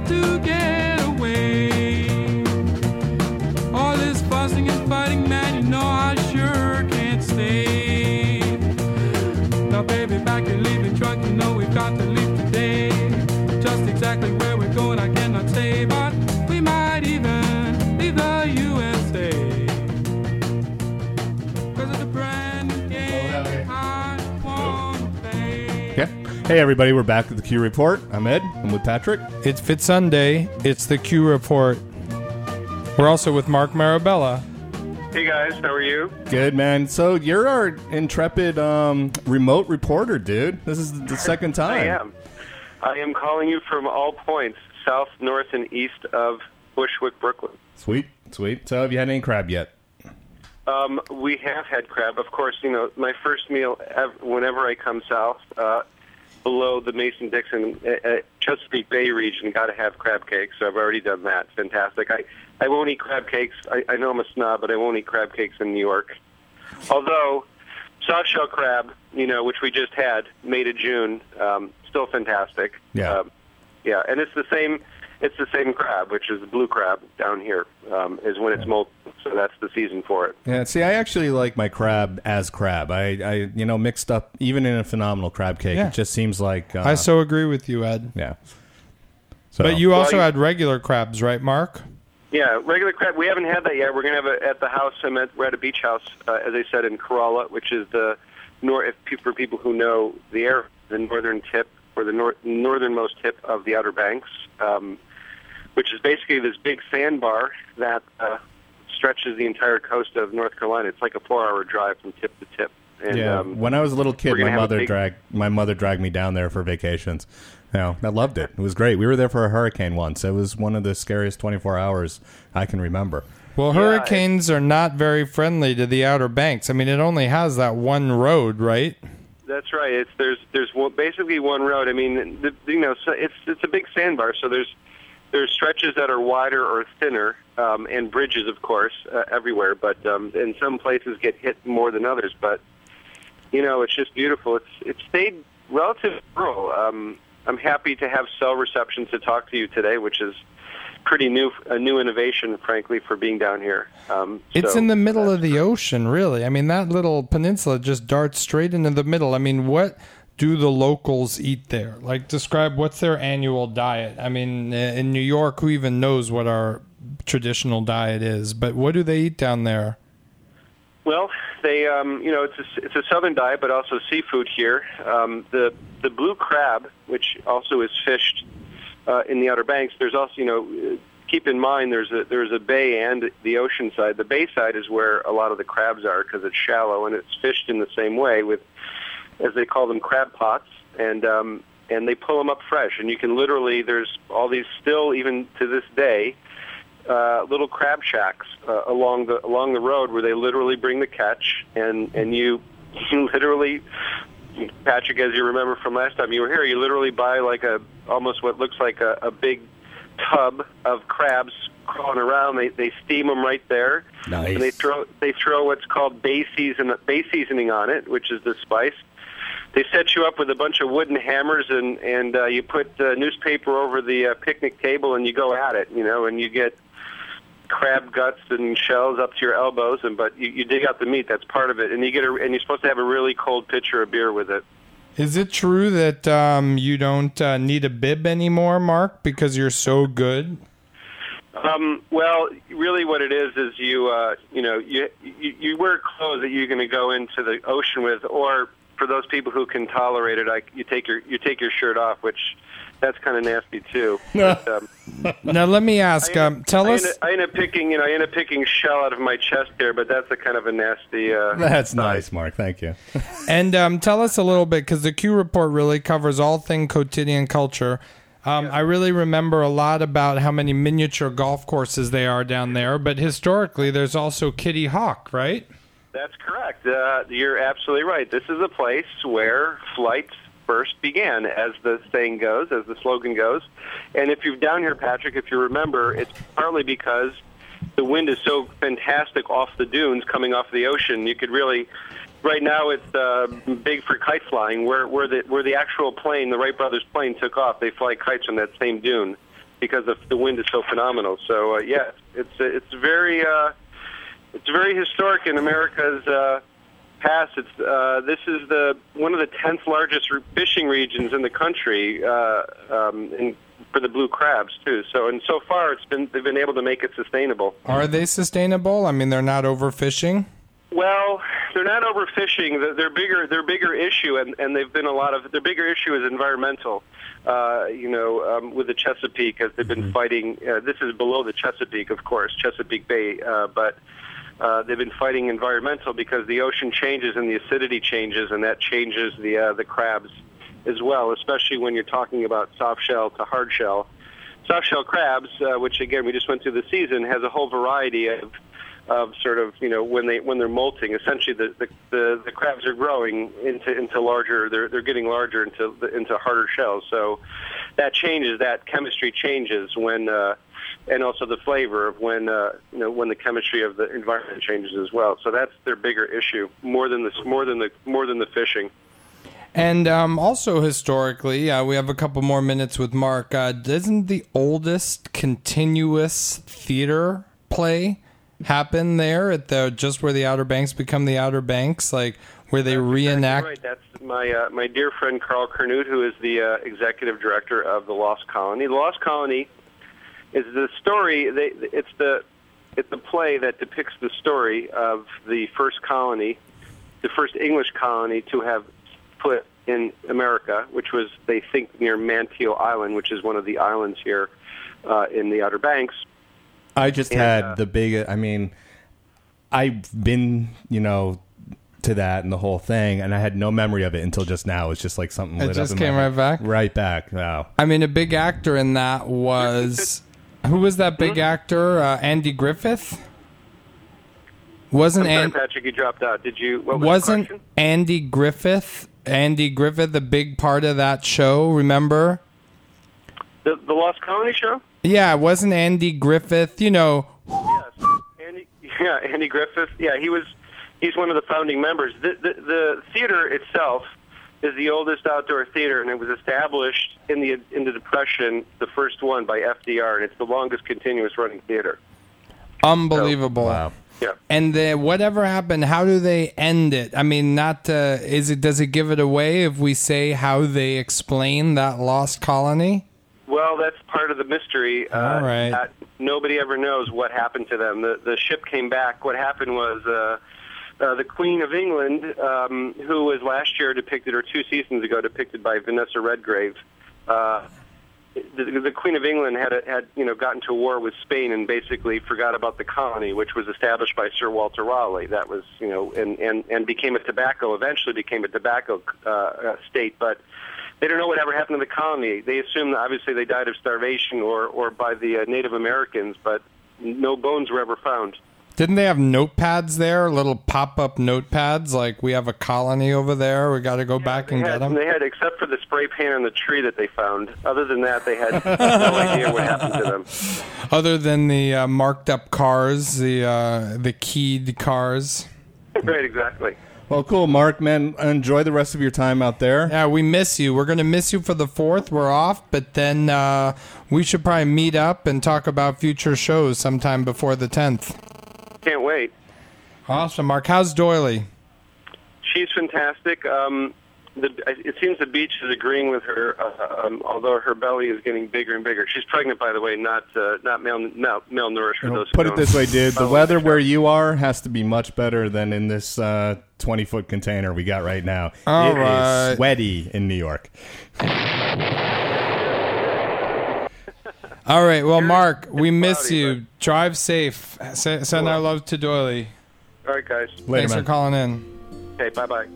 to get away. All this fussing and fighting, man, you know I sure can't stay. Now, baby, back your leaving truck, you know we've got to leave today. Just exactly where we're going, I cannot say, but we might even leave the U S A. Cause it's a brand new game I wanna play. Yeah. Hey, everybody, we're back with the Q Report. I'm Ed. I'm with Patrick. It's Fit Sunday. It's the Q Report. We're also with Mark Marabella. Hey guys, how are you? Good, man. So you're our intrepid um, remote reporter, dude. This is the second time. I am. I am calling you from all points, south, north, and east of Bushwick, Brooklyn. Sweet, sweet. So have you had any crab yet? Um, we have had crab. Of course, you know, my first meal ever, whenever I come south, uh, below the Mason-Dixon uh, uh, Chesapeake Bay region, got to have crab cakes. So I've already done that. Fantastic. I, I won't eat crab cakes. I, I know I'm a snob, but I won't eat crab cakes in New York. Although, soft-shell crab, you know, which we just had, May to June, um, still fantastic. Yeah. Um, yeah, and it's the same. It's the same crab, which is the blue crab down here, um, is when it's molten. So that's the season for it. Yeah, see, I actually like my crab as crab. I, I you know, mixed up, even in a phenomenal crab cake, Yeah. it just seems like... Uh, I so agree with you, Ed. Yeah. So, But you also Well, you- had regular crabs, right, Mark? Yeah, regular crab. We haven't had that yet. We're going to have it at the house. I'm at, we're at a beach house, uh, as I said, in Corolla, which is the nor if pe- for people who know the air, the northern tip or the nor- northernmost tip of the Outer Banks, um, which is basically this big sandbar that uh, stretches the entire coast of North Carolina. It's like a four-hour drive from tip to tip. And, yeah, um, when I was a little kid, we're gonna my have a mother big- dragged my mother dragged me down there for vacations. You know, I loved it. It was great. We were there for a hurricane once. It was one of the scariest twenty-four hours I can remember. Well, Yeah, hurricanes are not very friendly to the Outer Banks. I mean, it only has that one road, right? That's right. It's there's there's one, basically one road. I mean, the, you know, so it's it's a big sandbar. So there's there's stretches that are wider or thinner, um, and bridges, of course, uh, everywhere. But um, and some places get hit more than others. But you know, it's just beautiful. It's it's stayed relatively rural. Um, I'm happy to have cell reception to talk to you today, which is pretty new, a new innovation, frankly, for being down here. Um, It's so, in the middle uh, of the ocean, really. I mean, that little peninsula just darts straight into the middle. I mean, what do the locals eat there? Like, describe what's their annual diet. I mean, in New York, who even knows what our traditional diet is? But what do they eat down there? Well, they, um, you know, it's a, it's a southern diet, but also seafood here. Um, the the blue crab, which also is fished uh, in the Outer Banks. There's also, you know, keep in mind there's a there's a bay and the ocean side. The bay side is where a lot of the crabs are because it's shallow and it's fished in the same way with, as they call them, crab pots, and um, and they pull them up fresh. And you can literally, there's all these still even to this day. Uh, little crab shacks uh, along the along the road where they literally bring the catch, and and you, you literally, Patrick, as you remember from last time you were here, you literally buy like a almost what looks like a, a big tub of crabs crawling around. They they steam them right there, Nice. and they throw they throw what's called bay season bay seasoning on it, which is the spice. They set you up with a bunch of wooden hammers, and and uh, you put uh, newspaper over the uh, picnic table, and you go at it, you know, and you get crab guts and shells up to your elbows, and but you, you dig out the meat. That's part of it, and you get a, and you're supposed to have a really cold pitcher of beer with it. Is it true that um, you don't uh, need a bib anymore, Mark, because you're so good? Um, well, really, what it is is you uh, you know you, you you wear clothes that you're going to go into the ocean with, or for those people who can tolerate it, I, you take your you take your shirt off, which that's kind of nasty too. But, um, Now, let me ask. I end Um, up- tell I us. End up, I end up picking, you know, I end up picking shell out of my chest there, but that's a kind of a nasty. Uh, That's side. nice, Mark. Thank you. And um, tell us a little bit, because the Q Report really covers all thing quotidian culture. Um, I really remember a lot about how many miniature golf courses they are down there, but historically, there's also Kitty Hawk, right? That's correct. Uh, you're absolutely right. This is a place where flight first began, as the saying goes, as the slogan goes. And if you're down here, Patrick, if you remember, it's partly because the wind is so fantastic off the dunes coming off the ocean. You could really, right now it's uh, big for kite flying, where, where, the, where the actual plane, the Wright brothers plane, took off. They fly kites from that same dune. because the, the wind is so phenomenal. So uh, yeah, it's it's very uh, it's very historic in America's uh, past. It's uh, this is the one of the tenth largest re- fishing regions in the country, uh, um, in, for the blue crabs too. So and so far, it's been they've been able to make it sustainable. Are they sustainable? I mean, they're not overfishing. Well, they're not overfishing. Their- Their bigger, their bigger issue, and, and they've been a lot of their bigger issue is environmental. Uh, you know, um, with the Chesapeake, as they've been fighting. Uh, this is below the Chesapeake, of course, Chesapeake Bay, uh, but uh, they've been fighting environmental because the ocean changes and the acidity changes, and that changes the uh, the crabs as well. Especially when you're talking about soft shell to hard shell. Soft shell crabs, uh, which again we just went through the season, has a whole variety of. Of sort of you know when they when they're molting, essentially the, the, the, the crabs are growing into into larger. They're they're getting larger into into harder shells. So that changes. That chemistry changes when, uh, and also the flavor of when uh, you know when the chemistry of the environment changes as well. So that's their bigger issue more than the more than the more than the fishing. And um, also historically, uh, we have a couple more minutes with Mark. Uh, doesn't the oldest continuous theater play happen there at the just where the Outer Banks become the Outer Banks, like where they That's reenact? Exactly right. That's my uh, my dear friend Carl Kernut, who is the uh, executive director of the Lost Colony. The Lost Colony is the story. They, it's the it's the play that depicts the story of the first colony, the first English colony to have put in America, which was they think near Manteo Island, which is one of the islands here uh, in the Outer Banks. I just And, had uh, the big. I mean, I've been, you know, to that and the whole thing, and I had no memory of it until just now. It's just like something. It lit just up in came my right head. back? Right back. Wow. I mean, a big actor in that was who was that big actor? Uh, Andy Griffith. Wasn't I'm sorry, An- Patrick, you dropped out. Did you? What was the wasn't question? Andy Griffith? Andy Griffith, a big part of that show. Remember? The, the Lost Colony show? Yeah, wasn't Andy Griffith? You know. Yes. Andy, yeah, Andy Griffith. Yeah, he was. He's one of the founding members. The, the, the theater itself is the oldest outdoor theater, and it was established in the in the Depression, the first one by F D R, and it's the longest continuous running theater. Unbelievable. Wow. Yeah. And the, whatever happened, how do they end it? I mean, not uh, is it? Does it give it away if we say how they explain that lost colony? Well, that's part of the mystery. Uh, All right. uh, nobody ever knows what happened to them. The the ship came back. What happened was uh, uh, the Queen of England, um, who was last year depicted, or two seasons ago depicted by Vanessa Redgrave. Uh, the, the Queen of England had a, had you know gotten to war with Spain and basically forgot about the colony, which was established by Sir Walter Raleigh. That was you know and and, and became a tobacco. Eventually became a tobacco uh, uh, state, but. They don't know what ever happened to the colony. They assume that obviously they died of starvation or, or by the uh, Native Americans, but no bones were ever found. Didn't they have notepads there? Little pop-up notepads, like we have a colony over there. We got to go back and They get had, them. they had, except for the spray paint on the tree that they found. Other than that, they had no idea what happened to them. Other than the uh, marked-up cars, the uh, the keyed cars. Right, exactly. Well, cool, Mark, man. Enjoy the rest of your time out there. Yeah, we miss you. We're going to miss you for the fourth. We're off, but then uh, we should probably meet up and talk about future shows sometime before the tenth. Can't wait. Awesome, Mark. How's Doily? She's fantastic. Um, the, it seems the beach is agreeing with her, uh, um, although her belly is getting bigger and bigger. She's pregnant, by the way, not uh, not mal, mal, malnourished. For those who Put it don't this way, dude. The follow weather the where show. you are has to be much better than in this uh, twenty-foot container we got right now. All It is right. sweaty in New York. All right. Well, Here, Mark, it's we miss cloudy, you. Drive safe. S- send our love to Doily. All right, guys. Later, Thanks man. for calling in. Okay, bye-bye.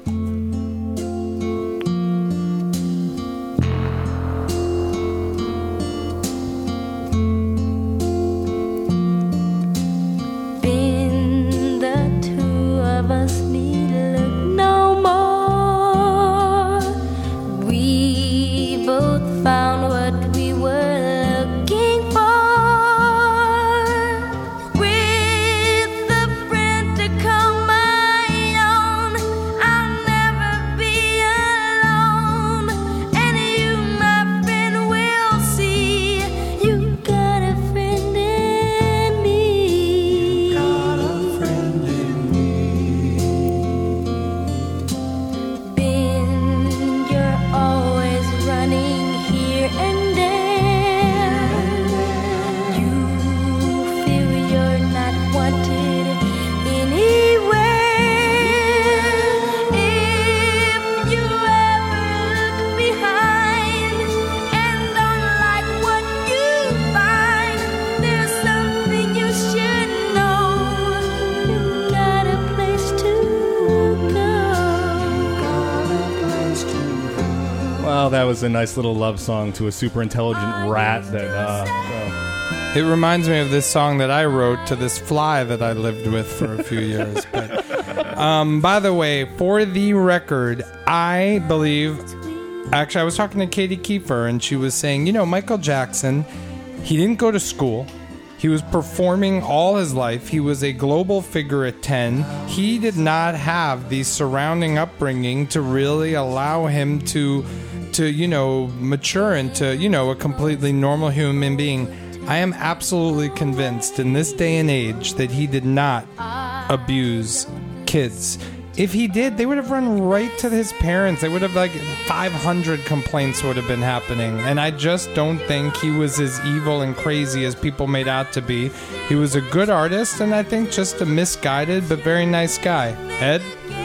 Been the two of us need look no more. We both found what we were looking for. With a friend to call my own, I'll never be alone. And you, my friend, will see Well, that was a nice little love song to a super intelligent rat. That uh, so. It reminds me of this song that I wrote to this fly that I lived with for a few years. But um, by the way, for the record, I believe. Actually, I was talking to Katie Kiefer, and she was saying, you know, Michael Jackson, he didn't go to school. He was performing all his life. He was a global figure at ten. He did not have the surrounding upbringing to really allow him to, to you know, mature into, you know, a completely normal human being. I am absolutely convinced in this day and age that he did not abuse kids. If he did, they would have run right to his parents. They would have, like, five hundred complaints would have been happening. And I just don't think he was as evil and crazy as people made out to be. He was a good artist, and I think just a misguided but very nice guy. Ed?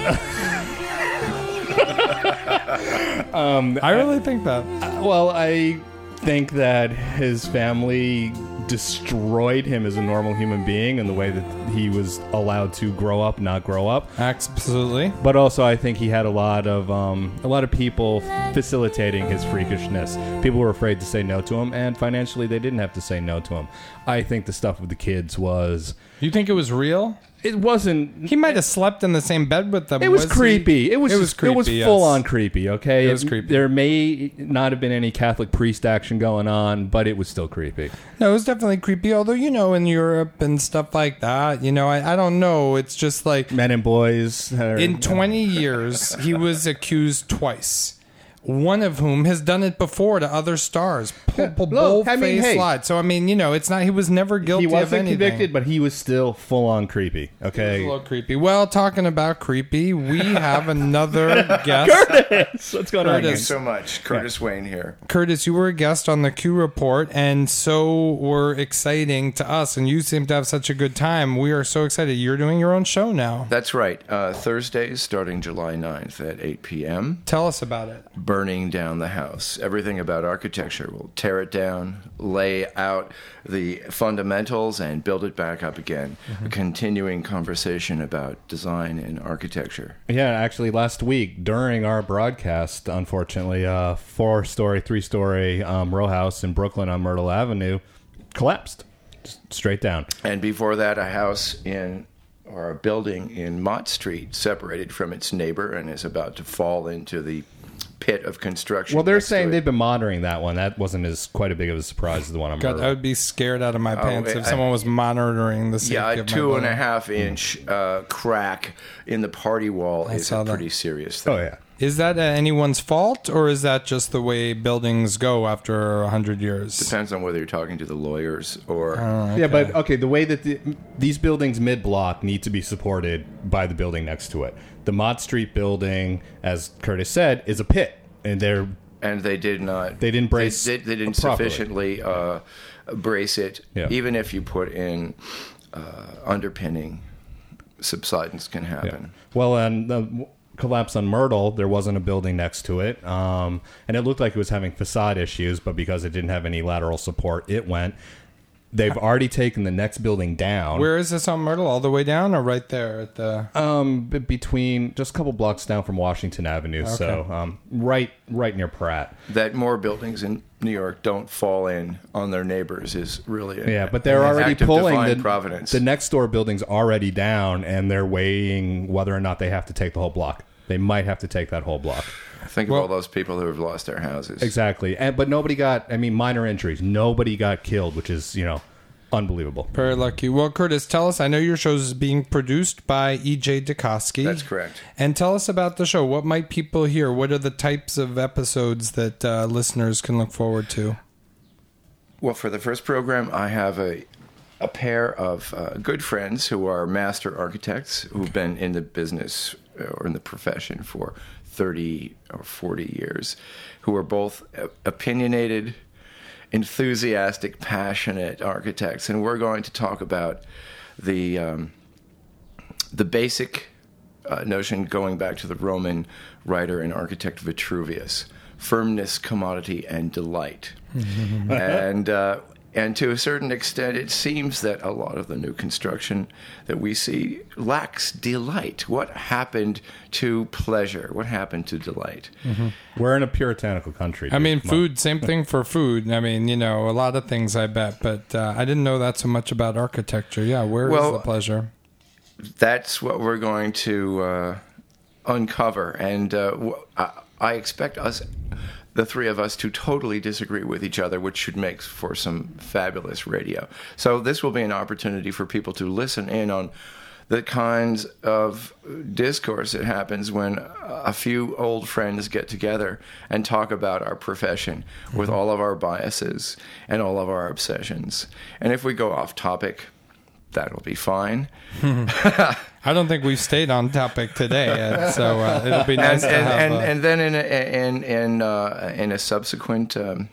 um, I really think that. Well, I think that his family destroyed him as a normal human being in the way that he was allowed to grow up, not grow up. Absolutely. But also, I think he had a lot of um, a lot of people facilitating his freakishness. People were afraid to say no to him, and financially, they didn't have to say no to him. I think the stuff with the kids was. You think it was real? It wasn't. He might have slept in the same bed with them. It was, was creepy. He? It was. It was creepy. It was yes. full on creepy. Okay, it was creepy. There may not have been any Catholic priest action going on, but it was still creepy. No, it was definitely creepy. Although, you know, in Europe and stuff like that, you know, I, I don't know. It's just like men and boys. Are, in twenty years, he was accused twice. One of whom has done it before to other stars. Bold I mean, face hey. slide. So I mean, you know, it's not. He was never guilty He of wasn't anything. convicted, but he was still full on creepy. Okay, It was a little creepy. Well, talking about creepy, we have another guest. Curtis, what's going on? Thank you Curtis. so much. Curtis Wayne here. Curtis, you were a guest on the Q Report, and so were exciting to us. And you seem to have such a good time. We are so excited. You're doing your own show now. That's right. Uh, Thursdays, starting July ninth at eight p.m. Tell us about it. Burning down the house. Everything about architecture. We'll tear it down, lay out the fundamentals, and build it back up again. Mm-hmm. A continuing conversation about design and architecture. Yeah, actually, last week during our broadcast, unfortunately, a four-story, three-story um, row house in Brooklyn on Myrtle Avenue collapsed just straight down. And before that, a house in or a building in Mott Street separated from its neighbor and is about to fall into the pit of construction. Well, they're next to saying it. they've been monitoring that one. That wasn't as quite a big of a surprise as the one on God, Myrtle. I would be scared out of my pants if I- someone was monitoring the safety Yeah, a of my two and a building. half inch uh, crack in the party wall is saw a that. pretty serious thing. Oh, yeah. Is that uh, anyone's fault, or is that just the way buildings go after a hundred years? Depends on whether you're talking to the lawyers or. Yeah, but okay, the way that the, these buildings mid-block need to be supported by the building next to it. The Mott Street building, as Curtis said, is a pit, and they're and they did not. They didn't brace They, they, they didn't properly. sufficiently uh, brace it. Yeah. Even if you put in uh, underpinning, subsidence can happen. well, and the collapse on Myrtle, there wasn't a building next to it, um, and it looked like it was having facade issues, but because it didn't have any lateral support, it went. They've already taken the next building down. Where is this on Myrtle? All the way down, or right there at the? Um, b- between just a couple blocks down from Washington Avenue, so Okay. um, right, right near Pratt. That more buildings in New York don't fall in on their neighbors is really a, Yeah, but they're an already act of pulling divine the providence. The next door building's already down, and they're weighing whether or not they have to take the whole block. They might have to take that whole block. Think Well- of all those people who have lost their houses. Exactly, and but nobody got. I mean, minor injuries. Nobody got killed, which is you know unbelievable. Very lucky. Well, Curtis, tell us. I know your show is being produced by E J Dukoski. That's correct. And tell us about the show. What might people hear? What are the types of episodes that uh, listeners can look forward to? Well, for the first program, I have a a pair of uh, good friends who are master architects who've been in the business uh, or in the profession for thirty or forty years, who are both uh, opinionated, enthusiastic, passionate architects, and we're going to talk about the um, the basic uh, notion going back to the Roman writer and architect Vitruvius: firmness, commodity, and delight. And uh, And to a certain extent, it seems that a lot of the new construction that we see lacks delight. What happened to pleasure? What happened to delight? We're in a puritanical country. I dude. mean, Come on. food, same thing for food. I mean, you know, a lot of things, I bet. But uh, I didn't know that so much about architecture. Yeah, where is Well, the pleasure? That's what we're going to uh, uncover. And uh, w- I, I expect us, the three of us, to totally disagree with each other, which should make for some fabulous radio. So this will be an opportunity for people to listen in on the kinds of discourse that happens when a few old friends get together and talk about our profession with all of our biases and all of our obsessions. And if we go off topic, that'll be fine. I don't think we've stayed on topic today, Ed, so uh, it'll be nice and, to and, have. and, uh, and then in a, in in uh, in a subsequent um,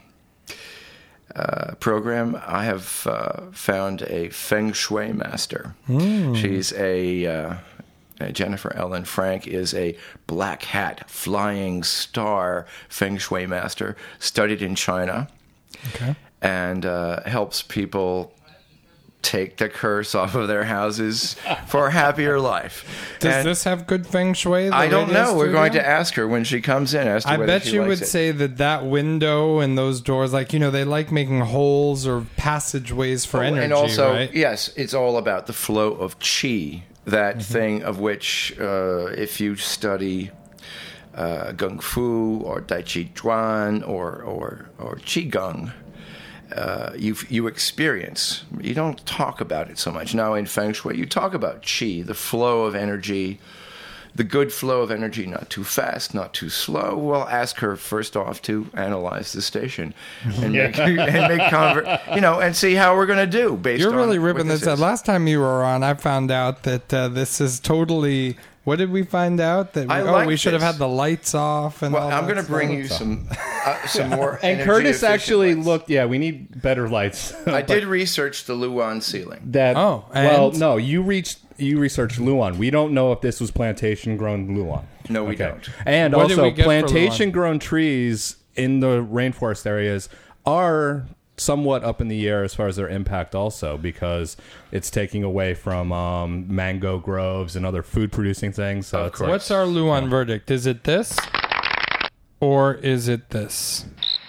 uh, program, I have uh, found a feng shui master. Hmm. She's a uh, uh, Jennifer Ellen Frank is a black hat flying star feng shui master, studied in China, okay. and uh, helps people take the curse off of their houses for a happier life. Does And this have good feng shui? the I don't radio know. We're going studio? to ask her when she comes in as to I whether bet she you likes would it. say that that window and those doors, like, you know, they like making holes or passageways for Oh, energy, and also, right? yes, it's all about the flow of qi, that Mm-hmm. thing of which, uh, if you study uh, Gung Fu or Dai Chi Chuan or, or, or Qigong, uh, you you experience. You don't talk about it so much. Now in Feng Shui, you talk about qi, the flow of energy, the good flow of energy, not too fast, not too slow. Well, ask her first off to analyze the station and make, and make conver- you know, and see how we're going to do based You're on really what ripping this is. out. Last time you were on, I found out that uh, this is totally. What did we find out? That we, I oh, like we should have this. had the lights off and Well, all I'm that going to bring you stuff. some uh, some more. And energy Curtis efficient actually lights. looked. Yeah, we need better lights. I did research the Luan ceiling. that. Oh, well, and? no, you reached. You researched Luan. We don't know if this was plantation grown Luan. No, we don't. And What did also, we get for plantation Luan? grown trees in the rainforest areas are somewhat up in the air as far as their impact also, because it's taking away from um, mango groves and other food producing things. So Of it's course. like, What's our Luan verdict? Is it this or is it this?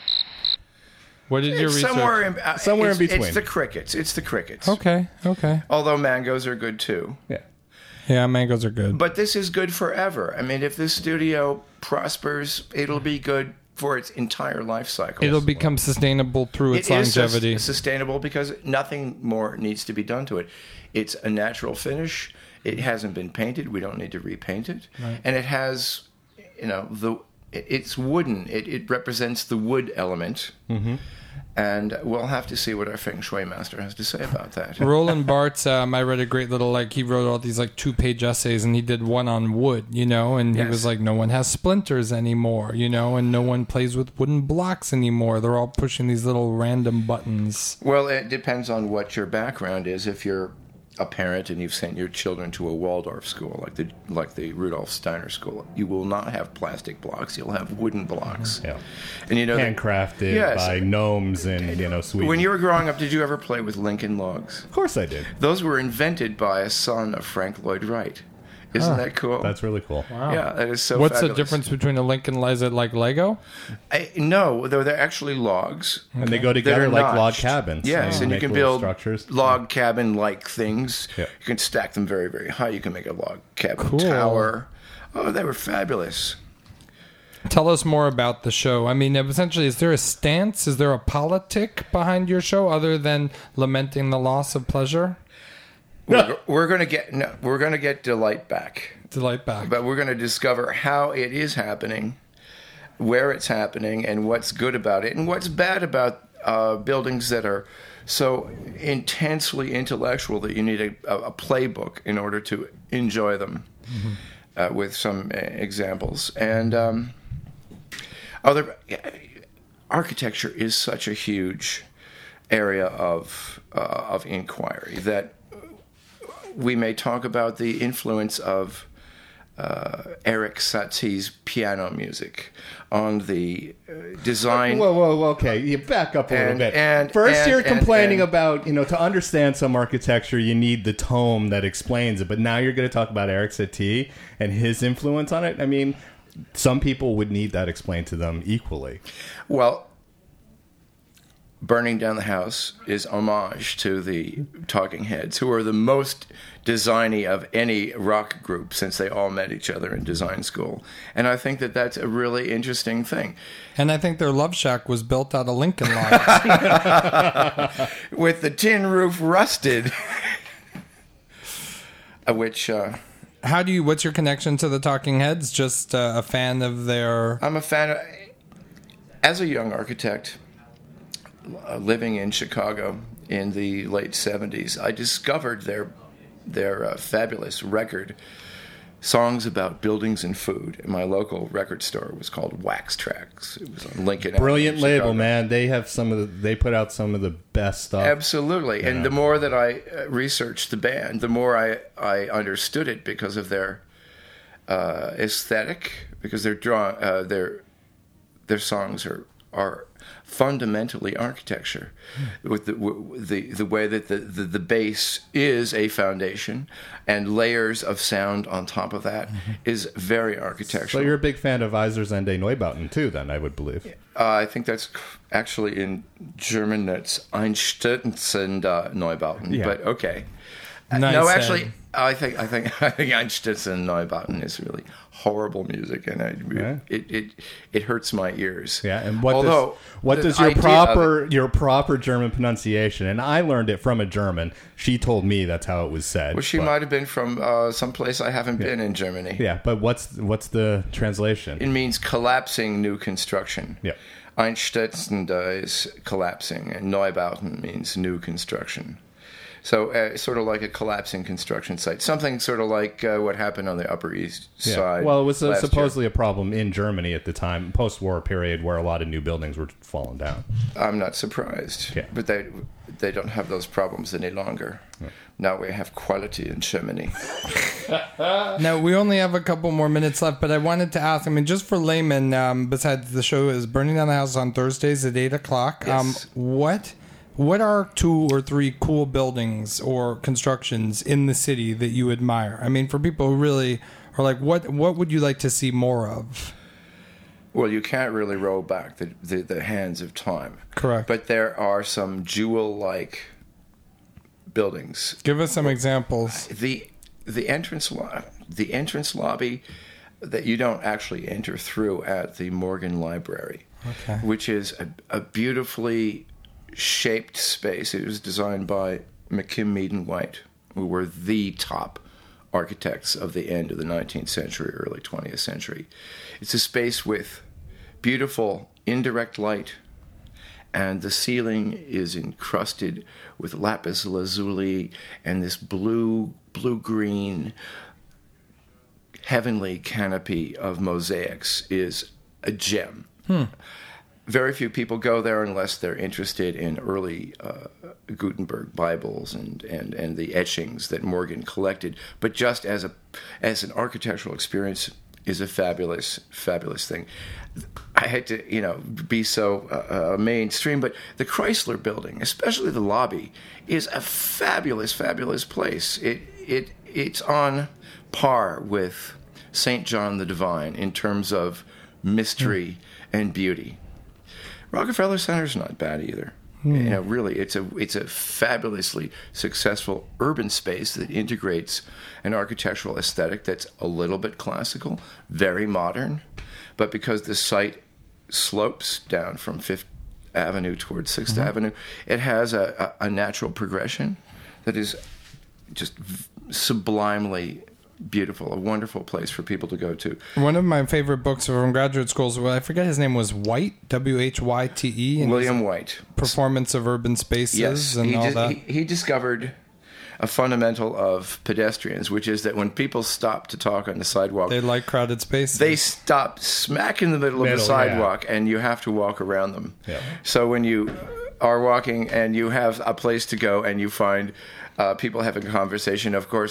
What did your It's research? somewhere in uh, Somewhere in it's- between. It's the crickets. It's the crickets. Okay, okay. Although mangoes are good too. yeah. Yeah, mangoes are good. But this is good forever. I mean, if this studio prospers, it'll be good for its entire life cycle. It'll become sustainable through its It is sus- longevity. sustainable because nothing more needs to be done to it. It's a natural finish. It hasn't been painted. We don't need to repaint it. And it has, you know, the it- it's wooden. It, it represents the wood element. Mm-hmm. And we'll have to see what our Feng Shui master has to say about that. Roland Barthes, um, I read a great little, like, he wrote all these, like, two-page essays, and he did one on wood, you know, and he Yes. was like, no one has splinters anymore, you know, and no one plays with wooden blocks anymore. They're all pushing these little random buttons. Well, it depends on what your background is. If you're a parent and you've sent your children to a Waldorf school, like the like the Rudolf Steiner school, you will not have plastic blocks. You'll have wooden blocks. Yeah. And you know, that- Handcrafted Yes. by gnomes in, you know, Sweden. when you were growing up, did you ever play with Lincoln logs? of course I did. Those were invented by a son of Frank Lloyd Wright. Isn't that cool? That's really cool. Yeah, that is so. What's fabulous. the difference between a Lincoln? Is it like Lego? I, no, they're, they're actually logs. And they go that together are like log notched. cabins. Yes, They and you make can little build structures. log cabin-like things. Yeah. You can stack them very, very high. You can make a log cabin Cool. tower. Oh, they were fabulous. Tell us more about the show. I mean, essentially, is there a stance? Is there a politic behind your show other than lamenting the loss of pleasure? We're, we're going to get no, we're going to get delight back, Delight back. but we're going to discover how it is happening, where it's happening, and what's good about it, and what's bad about uh, buildings that are so intensely intellectual that you need a, a playbook in order to enjoy them. Mm-hmm. Uh, with some uh, examples, and um, other architecture is such a huge area of uh, of inquiry that we may talk about the influence of uh, Eric Satie's piano music, on the uh, design. Whoa, whoa, whoa, okay. You back up a little And- bit. and- First, and- you're and- complaining and- about, you know, to understand some architecture, you need the tome that explains it. But now you're going to talk about Eric Satie and his influence on it. I mean, some people would need that explained to them equally. Well, Burning Down the House is homage to the Talking Heads, who are the most designy of any rock group since they all met each other in design school. And I think that that's a really interesting thing. And I think their Love Shack was built out of Lincoln Logs. With the tin roof rusted, uh, which uh, How do you? What's your connection to the Talking Heads? Just uh, a fan of their. I'm a fan of, as a young architect, uh, living in Chicago in the late seventies, I discovered their their uh, fabulous record, Songs About Buildings and Food. And my local record store was called Wax Tracks. It was on Lincoln Avenue Brilliant in label, Chicago. man. They have some of the, they put out some of the best stuff. Absolutely. Yeah. And the more that I uh, researched the band, the more I, I understood it because of their uh, aesthetic, because their draw, uh, their their songs are are fundamentally architecture, with the w- the the way that the, the the bass is a foundation, and layers of sound on top of that is very So architectural. you're a big fan of Eisersende Neubauten too, then, I would believe. Uh, I think that's actually in German. That's Einstürzende Neubauten. Yeah. But okay. Nice no, head. actually, I think I think I think Einstürzende Neubauten is really horrible music, and I, Yeah. it, it it hurts my ears. Yeah, and what Although, does what the does your idea of proper it- your proper German pronunciation? And I learned it from a German. She told me that's how it was said. well, she but- might have been from uh, someplace I haven't been in Germany. Yeah, but what's what's the translation? It means collapsing new construction. Yeah. Einstürzende is collapsing, and Neubauten means new construction. So uh, sort of like a collapsing construction site. Something sort of like uh, what happened on the Upper East Yeah. Side. Well, it was uh, last year. supposedly a problem in Germany at the time, post-war period, where a lot of new buildings were falling down. I'm not surprised. Yeah. But they they don't have those problems any longer. Now we have quality in Germany. Now, we only have a couple more minutes left, but I wanted to ask, I mean, just for laymen, um, besides the show is Burning Down the House on Thursdays at eight o'clock, um, Yes. what what are two or three cool buildings or constructions in the city that you admire? I mean, for people who really are like, what what would you like to see more of? Well, you can't really roll back the, the, the hands of time. Correct. But there are some jewel-like buildings. Give us some examples. The the entrance lo- the entrance lobby that you don't actually enter through at the Morgan Library, Okay. which is a, a beautifully shaped space. It was designed by McKim, Mead and White, who were the top architects of the end of the nineteenth century, early twentieth century. It's a space with beautiful indirect light, and the ceiling is encrusted with lapis lazuli and this blue, blue-green, heavenly canopy of mosaics is a gem. Very few people go there unless they're interested in early uh, Gutenberg Bibles and, and, and the etchings that Morgan collected. But just as a as an architectural experience is a fabulous, fabulous thing. I hate to, you know, be so uh, uh, mainstream, but the Chrysler Building, especially the lobby, is a fabulous, fabulous place. It it it's on par with Saint John the Divine in terms of mystery and beauty. Rockefeller Center's not bad either. You know, really, it's a it's a fabulously successful urban space that integrates an architectural aesthetic that's a little bit classical, very modern, but because the site slopes down from Fifth Avenue towards sixth Avenue, it has a, a, a natural progression that is just v- sublimely beautiful, a wonderful place for people to go to. One of my favorite books from graduate schools, well, I forget his name, was White, W H Y T E. and William White. Performance of Urban Spaces Yes, and he, all dis- that. he, he discovered a fundamental of pedestrians, which is that when people stop to talk on the sidewalk, They like crowded spaces. they stop smack in the middle, of Middle, the sidewalk, and you have to walk around them. Yeah. So when you are walking and you have a place to go and you find uh, people having a conversation, of course,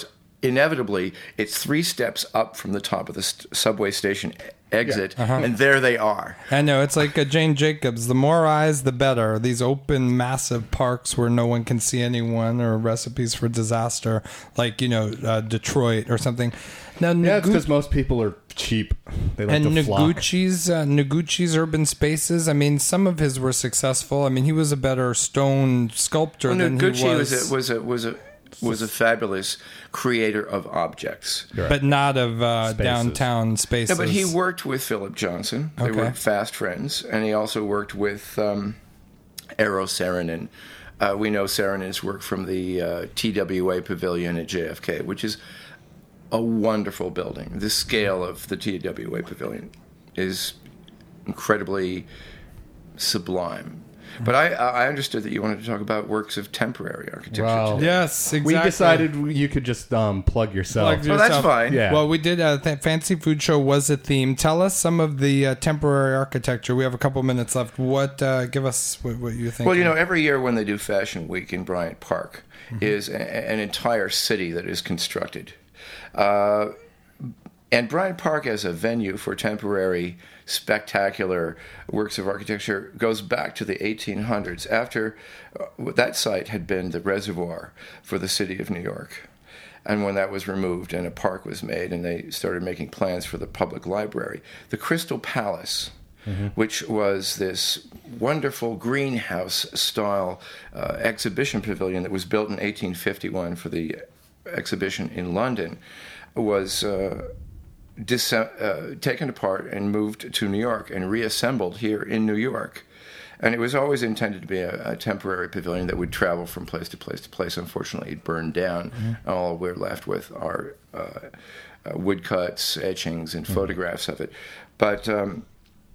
inevitably, it's three steps up from the top of the st- subway station exit, and there they are. I know, it's like a Jane Jacobs. The more eyes, the better. These open, massive parks where no one can see anyone, or recipes for disaster, like, you know, uh, Detroit or something. Now, Yeah, it's Nogu- because most people are cheap. They like and to flock. Noguchi's uh, Noguchi's urban spaces. I mean, some of his were successful. I mean, he was a better stone sculptor Well, than Noguchi he was, was a, was a was a was a fabulous creator of objects. but not of uh, Spaces. downtown spaces. Yeah, but he worked with Philip Johnson. They Okay. were fast friends, and he also worked with um, Eero Saarinen. Uh, we know Saarinen's work from the uh, T W A Pavilion at J F K, which is a wonderful building. The scale of the T W A Pavilion is incredibly sublime. But I, I understood that you wanted to talk about works of temporary architecture Well, today. Yes, exactly. We decided you could just um, plug yourself. Plug Well, that's yourself. fine. Yeah. Well, we did a th- fancy food show was a theme. Tell us some of the uh, temporary architecture. We have a couple minutes left. What? Uh, give us what, what you think. Well, you know, every year when they do Fashion Week in Bryant Park is a, an entire city that is constructed. Uh, and Bryant Park as a venue for temporary, spectacular works of architecture goes back to the eighteen hundreds, after uh, that site had been the reservoir for the city of New York. And when that was removed and a park was made and they started making plans for the public library, the Crystal Palace, which was this wonderful greenhouse-style uh, exhibition pavilion that was built in eighteen fifty-one for the exhibition in London, was uh, dis- uh, taken apart and moved to New York and reassembled here in New York. And it was always intended to be a, a temporary pavilion that would travel from place to place to place. Unfortunately, it burned down. And all we're left with are uh, uh, woodcuts, etchings, and photographs of it. But um,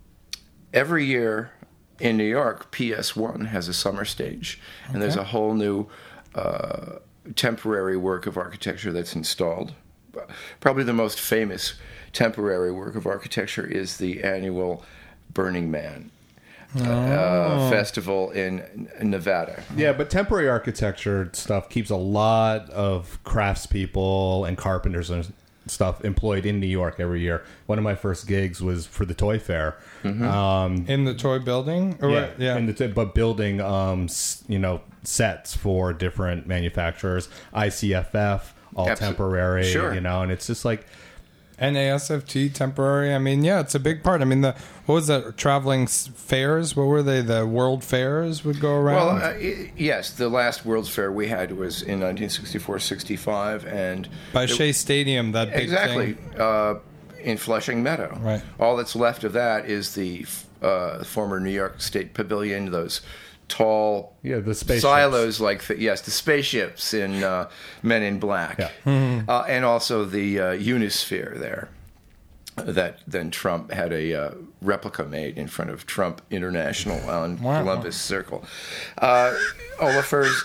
every year in New York, P S one has a summer stage, and there's a whole new uh, temporary work of architecture that's installed. Probably the most famous temporary work of architecture is the annual Burning Man uh, festival in Nevada. Yeah, but temporary architecture stuff keeps a lot of craftspeople and carpenters and stuff employed in New York every year. One of my first gigs was for the Toy Fair. Um, in the toy building? Or yeah, what? yeah. in the t- but building, um, s- you know, sets for different manufacturers. I C F F, all Absol- temporary, Sure. you know, and it's just like, N A S F T temporary. I mean, yeah, it's a big part. I mean, the what was that? Traveling s- fairs? What were they? The World Fairs would go around. Well, uh, i- yes, the last World's Fair we had was in nineteen sixty-four sixty-five, and By it- Shea Stadium, that big exactly thing. uh, in Flushing Meadow. Right. All that's left of that is the uh, former New York State Pavilion. Those tall yeah, the spaceships. silos, like the, yes, the spaceships in uh, Men in Black, Yeah. uh, and also the uh, Unisphere there. That then Trump had a uh, replica made in front of Trump International on Wow. Columbus Circle. Uh, Olafur's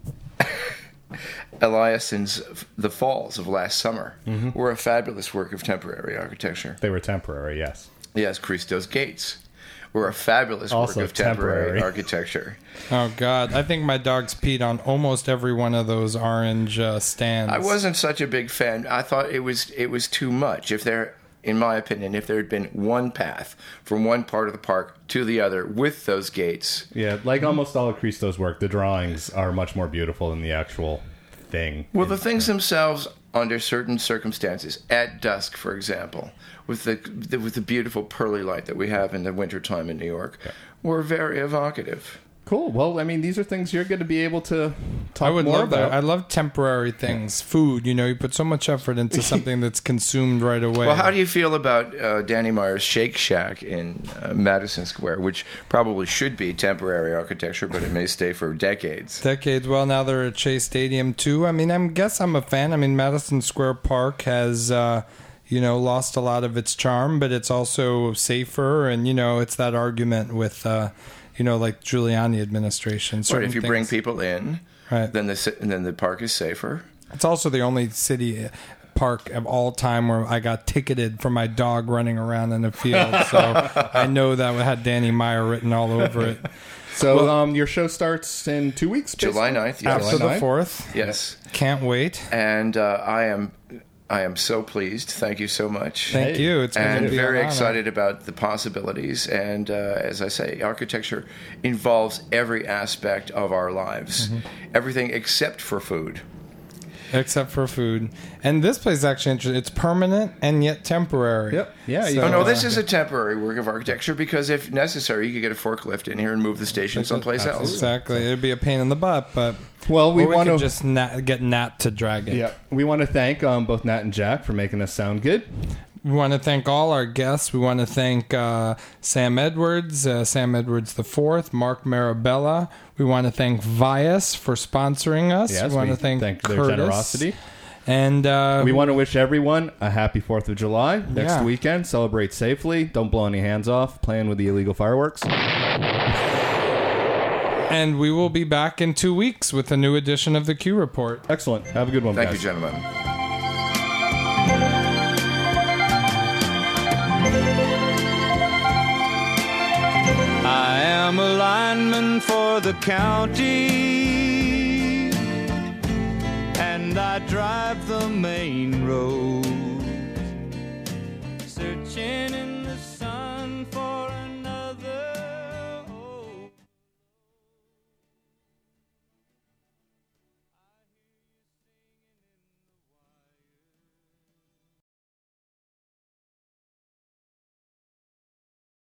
Eliasson's The Falls of last summer were a fabulous work of temporary architecture. They were temporary, yes. Yes, Christo's Gates were a fabulous Also work of temporary, temporary. architecture. Oh God, I think my dog's peed on almost every one of those orange uh, stands. I wasn't such a big fan. I thought it was it was too much. If there, in my opinion, if there had been one path from one part of the park to the other with those gates, Yeah, like almost all of Christo's work, the drawings are much more beautiful than the actual thing. well, the things themselves, under certain circumstances, at dusk, for example, with the, the with the beautiful pearly light that we have in the wintertime in New York, were very evocative. Cool. Well, I mean, these are things you're going to be able to talk I would more love about. that. I love temporary things. Food, you know, you put so much effort into something that's consumed right away. Well, how do you feel about uh, Danny Meyer's Shake Shack in uh, Madison Square, which probably should be temporary architecture, but it may stay for decades? Decades. Well, now they're at Shea Stadium too. I mean, I guess I'm a fan. I mean, Madison Square Park has, uh, you know, lost a lot of its charm, but it's also safer, and you know, it's that argument with, uh, you know, like Giuliani administration. Right, certain if you bring things- people in, Right. then the ci- then the park is safer. It's also the only city park of all time where I got ticketed for my dog running around in a field. So I know that had Danny Meyer written all over it. So Well- um, your show starts in two weeks. July basically? ninth, yes. After July the ninth? fourth. Yes. Can't wait. And uh, I am I am so pleased. Thank you so much. Thank Hey. you. It's going and to be very an honor. excited about the possibilities. And uh, as I say, architecture involves every aspect of our lives, Mm-hmm. everything except for food. Except for food. And this place is actually interesting. It's permanent and yet temporary. Yep. Yeah, you So, Oh no, uh, this is a temporary work of architecture because if necessary, you could get a forklift in here and move the station someplace else. Exactly. It'd be a pain in the butt, but Well, we or we want could to just nat, get Nat to drag it. Yeah, we want to thank um, both Nat and Jack for making us sound good. We want to thank all our guests. We want to thank uh, Sam Edwards, uh, Sam Edwards the Fourth, Mark Marabella. We want to thank Vias for sponsoring us. Yes, we want we to thank, thank their Curtis. generosity. And uh, We want to wish everyone a happy fourth of July next Yeah. weekend. Celebrate safely. Don't blow any hands off playing with the illegal fireworks. and we will be back in two weeks with a new edition of the Q Report. Excellent. Have a good one, Thank guys. you, gentlemen. I am a lineman for the county, and I drive the main road, searching in the sun for